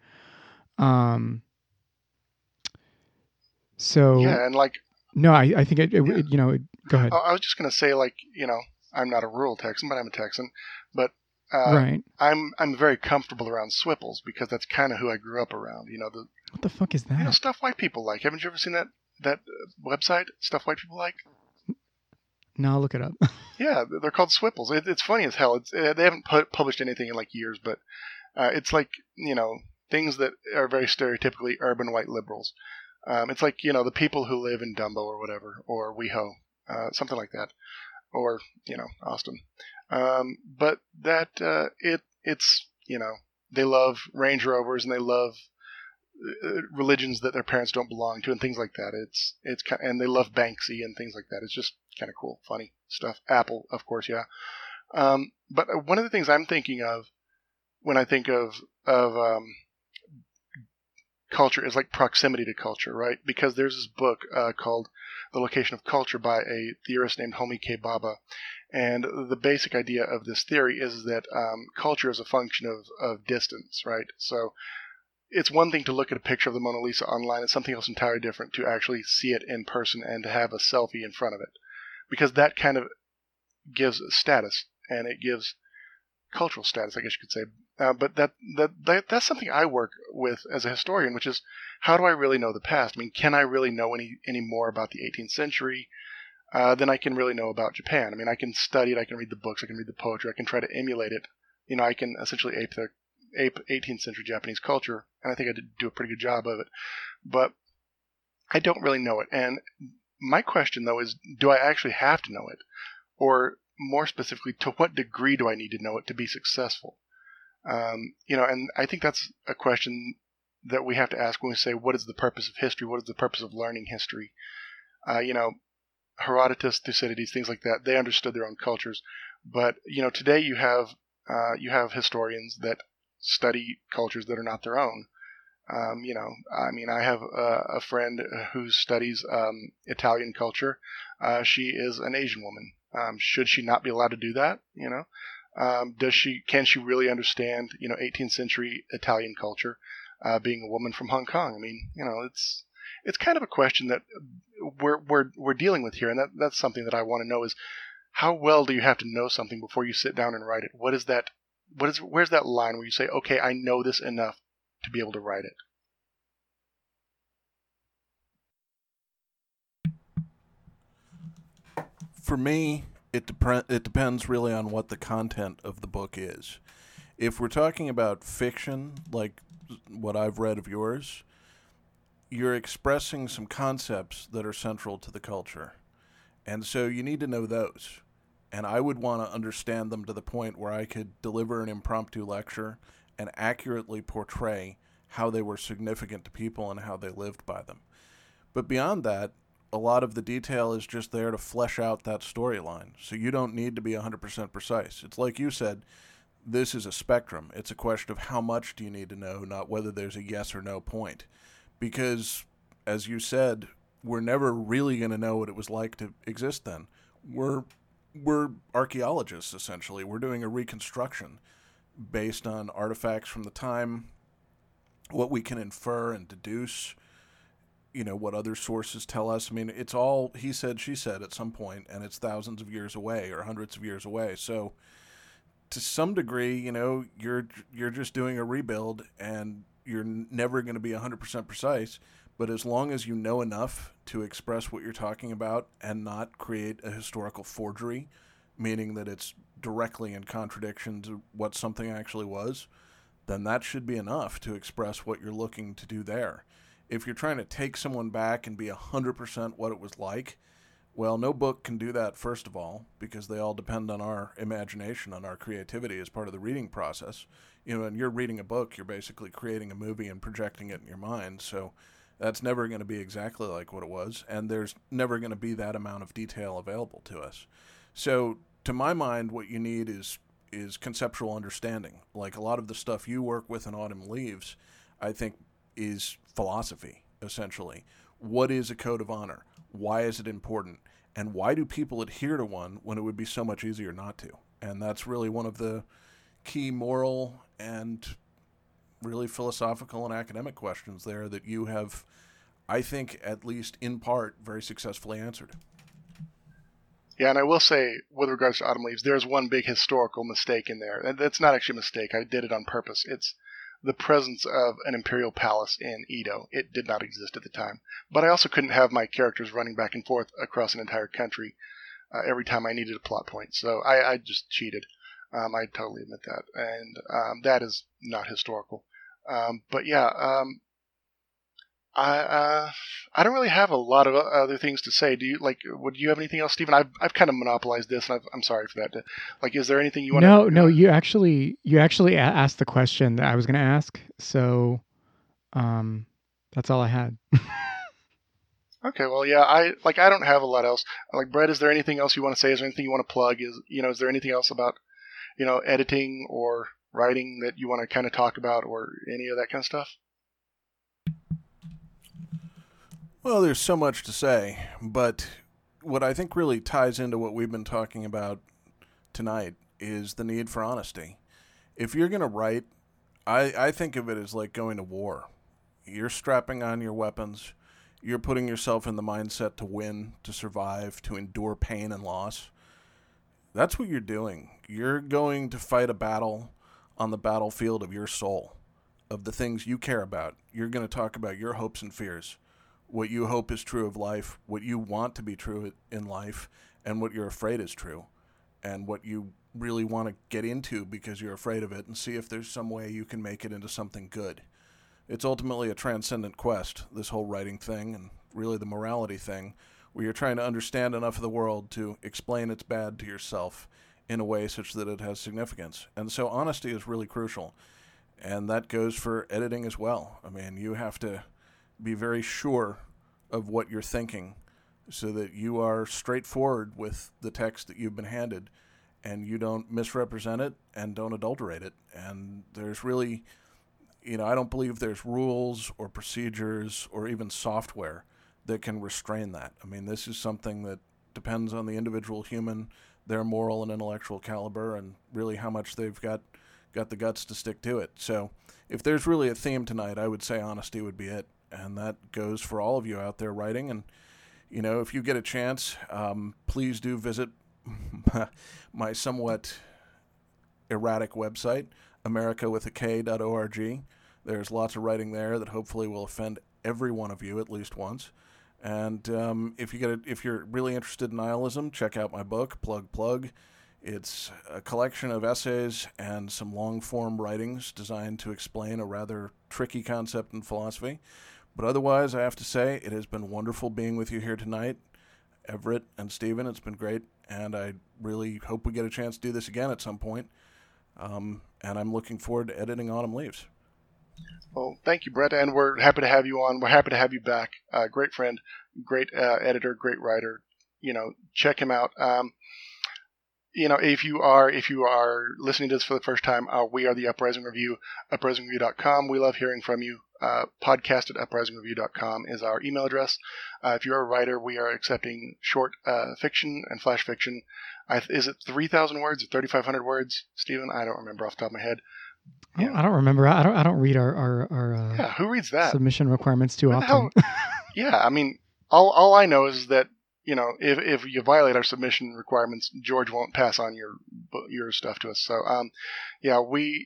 C: So
A: yeah, and
C: no, I think it go ahead.
A: I was just going to say, I'm not a rural Texan, but I'm a Texan. But
C: right.
A: I'm very comfortable around Swipples because that's kind of who I grew up around.
C: What the fuck is that?
A: Stuff white people like. Haven't you ever seen that website? Stuff white people like.
C: No, I'll look it up.
A: Yeah, they're called Swipples. It's funny as hell. They haven't published anything in years, but It's like, things that are very stereotypically urban white liberals. It's like, the people who live in Dumbo or whatever, or WeHo, something like that, or, Austin. But that, it's, they love Range Rovers and they love religions that their parents don't belong to and things like that. It's kind, and they love Banksy and things like that. It's just kind of cool, funny stuff. Apple, of course, yeah. But one of the things I'm thinking of when I think of culture is like proximity to culture, right? Because there's this book called The Location of Culture by a theorist named Homi K. Bhabha. And the basic idea of this theory is that culture is a function of distance, right? So it's one thing to look at a picture of the Mona Lisa online. It's something else entirely different to actually see it in person and to have a selfie in front of it. Because that kind of gives status, and it gives cultural status, I guess you could say. But that's something I work with as a historian, which is, how do I really know the past? I mean, can I really know any more about the 18th century than I can really know about Japan? I mean, I can study it, I can read the books, I can read the poetry, I can try to emulate it. I can essentially ape 18th century Japanese culture, and I think I did do a pretty good job of it. But I don't really know it. And my question, though, is, do I actually have to know it? Or more specifically, to what degree do I need to know it to be successful? And I think that's a question that we have to ask when we say, what is the purpose of history? What is the purpose of learning history? Herodotus, Thucydides, things like that, they understood their own cultures. But, today you have historians that study cultures that are not their own. I have a friend who studies Italian culture. She is an Asian woman. Should she not be allowed to do that? Can she really understand, 18th century Italian culture, being a woman from Hong Kong? I mean, it's kind of a question that we're dealing with here, and that's something that I want to know is, how well do you have to know something before you sit down and write it? Where's that line where you say, okay, I know this enough to be able to write it?
B: For me, it depends really on what the content of the book is. If we're talking about fiction, like what I've read of yours, you're expressing some concepts that are central to the culture. And so you need to know those. And I would want to understand them to the point where I could deliver an impromptu lecture and accurately portray how they were significant to people and how they lived by them. But beyond that, a lot of the detail is just there to flesh out that storyline. So you don't need to be 100% precise. It's like you said, this is a spectrum. It's a question of how much do you need to know, not whether there's a yes or no point. Because, as you said, we're never really going to know what it was like to exist then. We're archaeologists, essentially. We're doing a reconstruction based on artifacts from the time, what we can infer and deduce, what other sources tell us. I mean, it's all he said, she said at some point, and it's thousands of years away or hundreds of years away. So to some degree, you're just doing a rebuild, and you're never going to be 100% precise. But as long as you know enough to express what you're talking about and not create a historical forgery, meaning that it's directly in contradiction to what something actually was, then that should be enough to express what you're looking to do there. If you're trying to take someone back and be 100% what it was like, well, no book can do that, first of all, because they all depend on our imagination, on our creativity as part of the reading process. When you're reading a book, you're basically creating a movie and projecting it in your mind, so that's never going to be exactly like what it was, and there's never going to be that amount of detail available to us. So, to my mind, what you need is conceptual understanding. Like a lot of the stuff you work with in Autumn Leaves, I think, is philosophy, essentially. What is a code of honor? Why is it important? And why do people adhere to one when it would be so much easier not to? And that's really one of the key moral and really philosophical and academic questions there that you have, I think, at least in part, very successfully answered.
A: Yeah, and I will say, with regards to Autumn Leaves, there's one big historical mistake in there. And that's not actually a mistake. I did it on purpose. It's the presence of an imperial palace in Edo. It did not exist at the time. But I also couldn't have my characters running back and forth across an entire country every time I needed a plot point. So I just cheated. I totally admit that, and that is not historical. But yeah, I don't really have a lot of other things to say. Do you would you have anything else, Stephen? I've kind of monopolized this, and I'm sorry for that. Is there anything you want?
C: No. You actually asked the question that I was going to ask. So, that's all I had.
A: Okay, well, yeah, I don't have a lot else. Brett, is there anything else you want to say? Is there anything you want to plug? Is there anything else about, editing or writing that you want to kind of talk about, or any of that kind of stuff?
B: Well, there's so much to say, but what I think really ties into what we've been talking about tonight is the need for honesty. If you're going to write, I think of it as like going to war. You're strapping on your weapons. You're putting yourself in the mindset to win, to survive, to endure pain and loss. That's what you're doing. You're going to fight a battle on the battlefield of your soul, of the things you care about. You're going to talk about your hopes and fears, what you hope is true of life, what you want to be true in life, and what you're afraid is true, and what you really want to get into because you're afraid of it, and see if there's some way you can make it into something good. It's ultimately a transcendent quest, this whole writing thing, and really the morality thing, where you're trying to understand enough of the world to explain its bad to yourself in a way such that it has significance. And so honesty is really crucial, and that goes for editing as well. I mean, you have to be very sure of what you're thinking so that you are straightforward with the text that you've been handed, and you don't misrepresent it and don't adulterate it. And there's really... I don't believe there's rules or procedures or even software that can restrain that. I mean, this is something that depends on the individual human, their moral and intellectual caliber, and really how much they've got the guts to stick to it. So if there's really a theme tonight, I would say honesty would be it. And that goes for all of you out there writing. And, if you get a chance, please do visit my somewhat erratic website, americawithak.org. There's lots of writing there that hopefully will offend every one of you at least once. And if you're really interested in nihilism, check out my book, Plug. It's a collection of essays and some long-form writings designed to explain a rather tricky concept in philosophy. But otherwise, I have to say, it has been wonderful being with you here tonight. Everett and Stephen, it's been great, and I really hope we get a chance to do this again at some point. And I'm looking forward to editing Autumn Leaves.
A: Well, thank you, Brett, and we're happy to have you on. We're happy to have you back. Great friend, great editor, great writer. Check him out. If you are listening to this for the first time, we are the Uprising Review, uprising.review.com. We love hearing from you. Podcast@uprising.review.com is our email address. If you're a writer, we are accepting short fiction and flash fiction. Is it 3,000 words or 3,500 words, Stephen? I don't remember off the top of my head.
C: Yeah. I don't remember. I don't read our
A: who reads that?
C: Submission requirements too often.
A: Yeah, I mean, all I know is that if you violate our submission requirements, George won't pass on your stuff to us. So we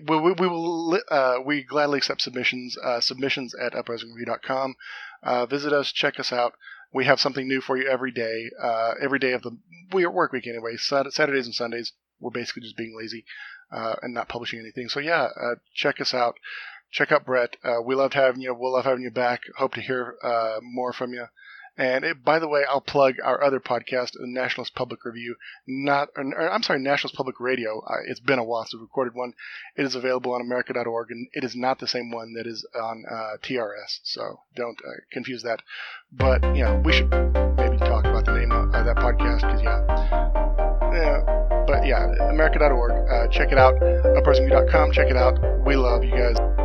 A: gladly accept submissions. Submissions at uprising.review.com. Visit us, check us out. We have something new for you every day. Every day of the work week anyway. Saturdays and Sundays, we're basically just being lazy and not publishing anything. So check us out. Check out Brett. We loved having you. We'll love having you back. Hope to hear more from you. And by the way, I'll plug our other podcast, Nationalist Public Review. Nationalist Public Radio. It's been a while since we recorded one. It is available on America.org, and it is not the same one that is on TRS. So don't confuse that. But we should maybe talk about the name of that podcast because America.org. Check it out. Uprising.com. Check it out. We love you guys.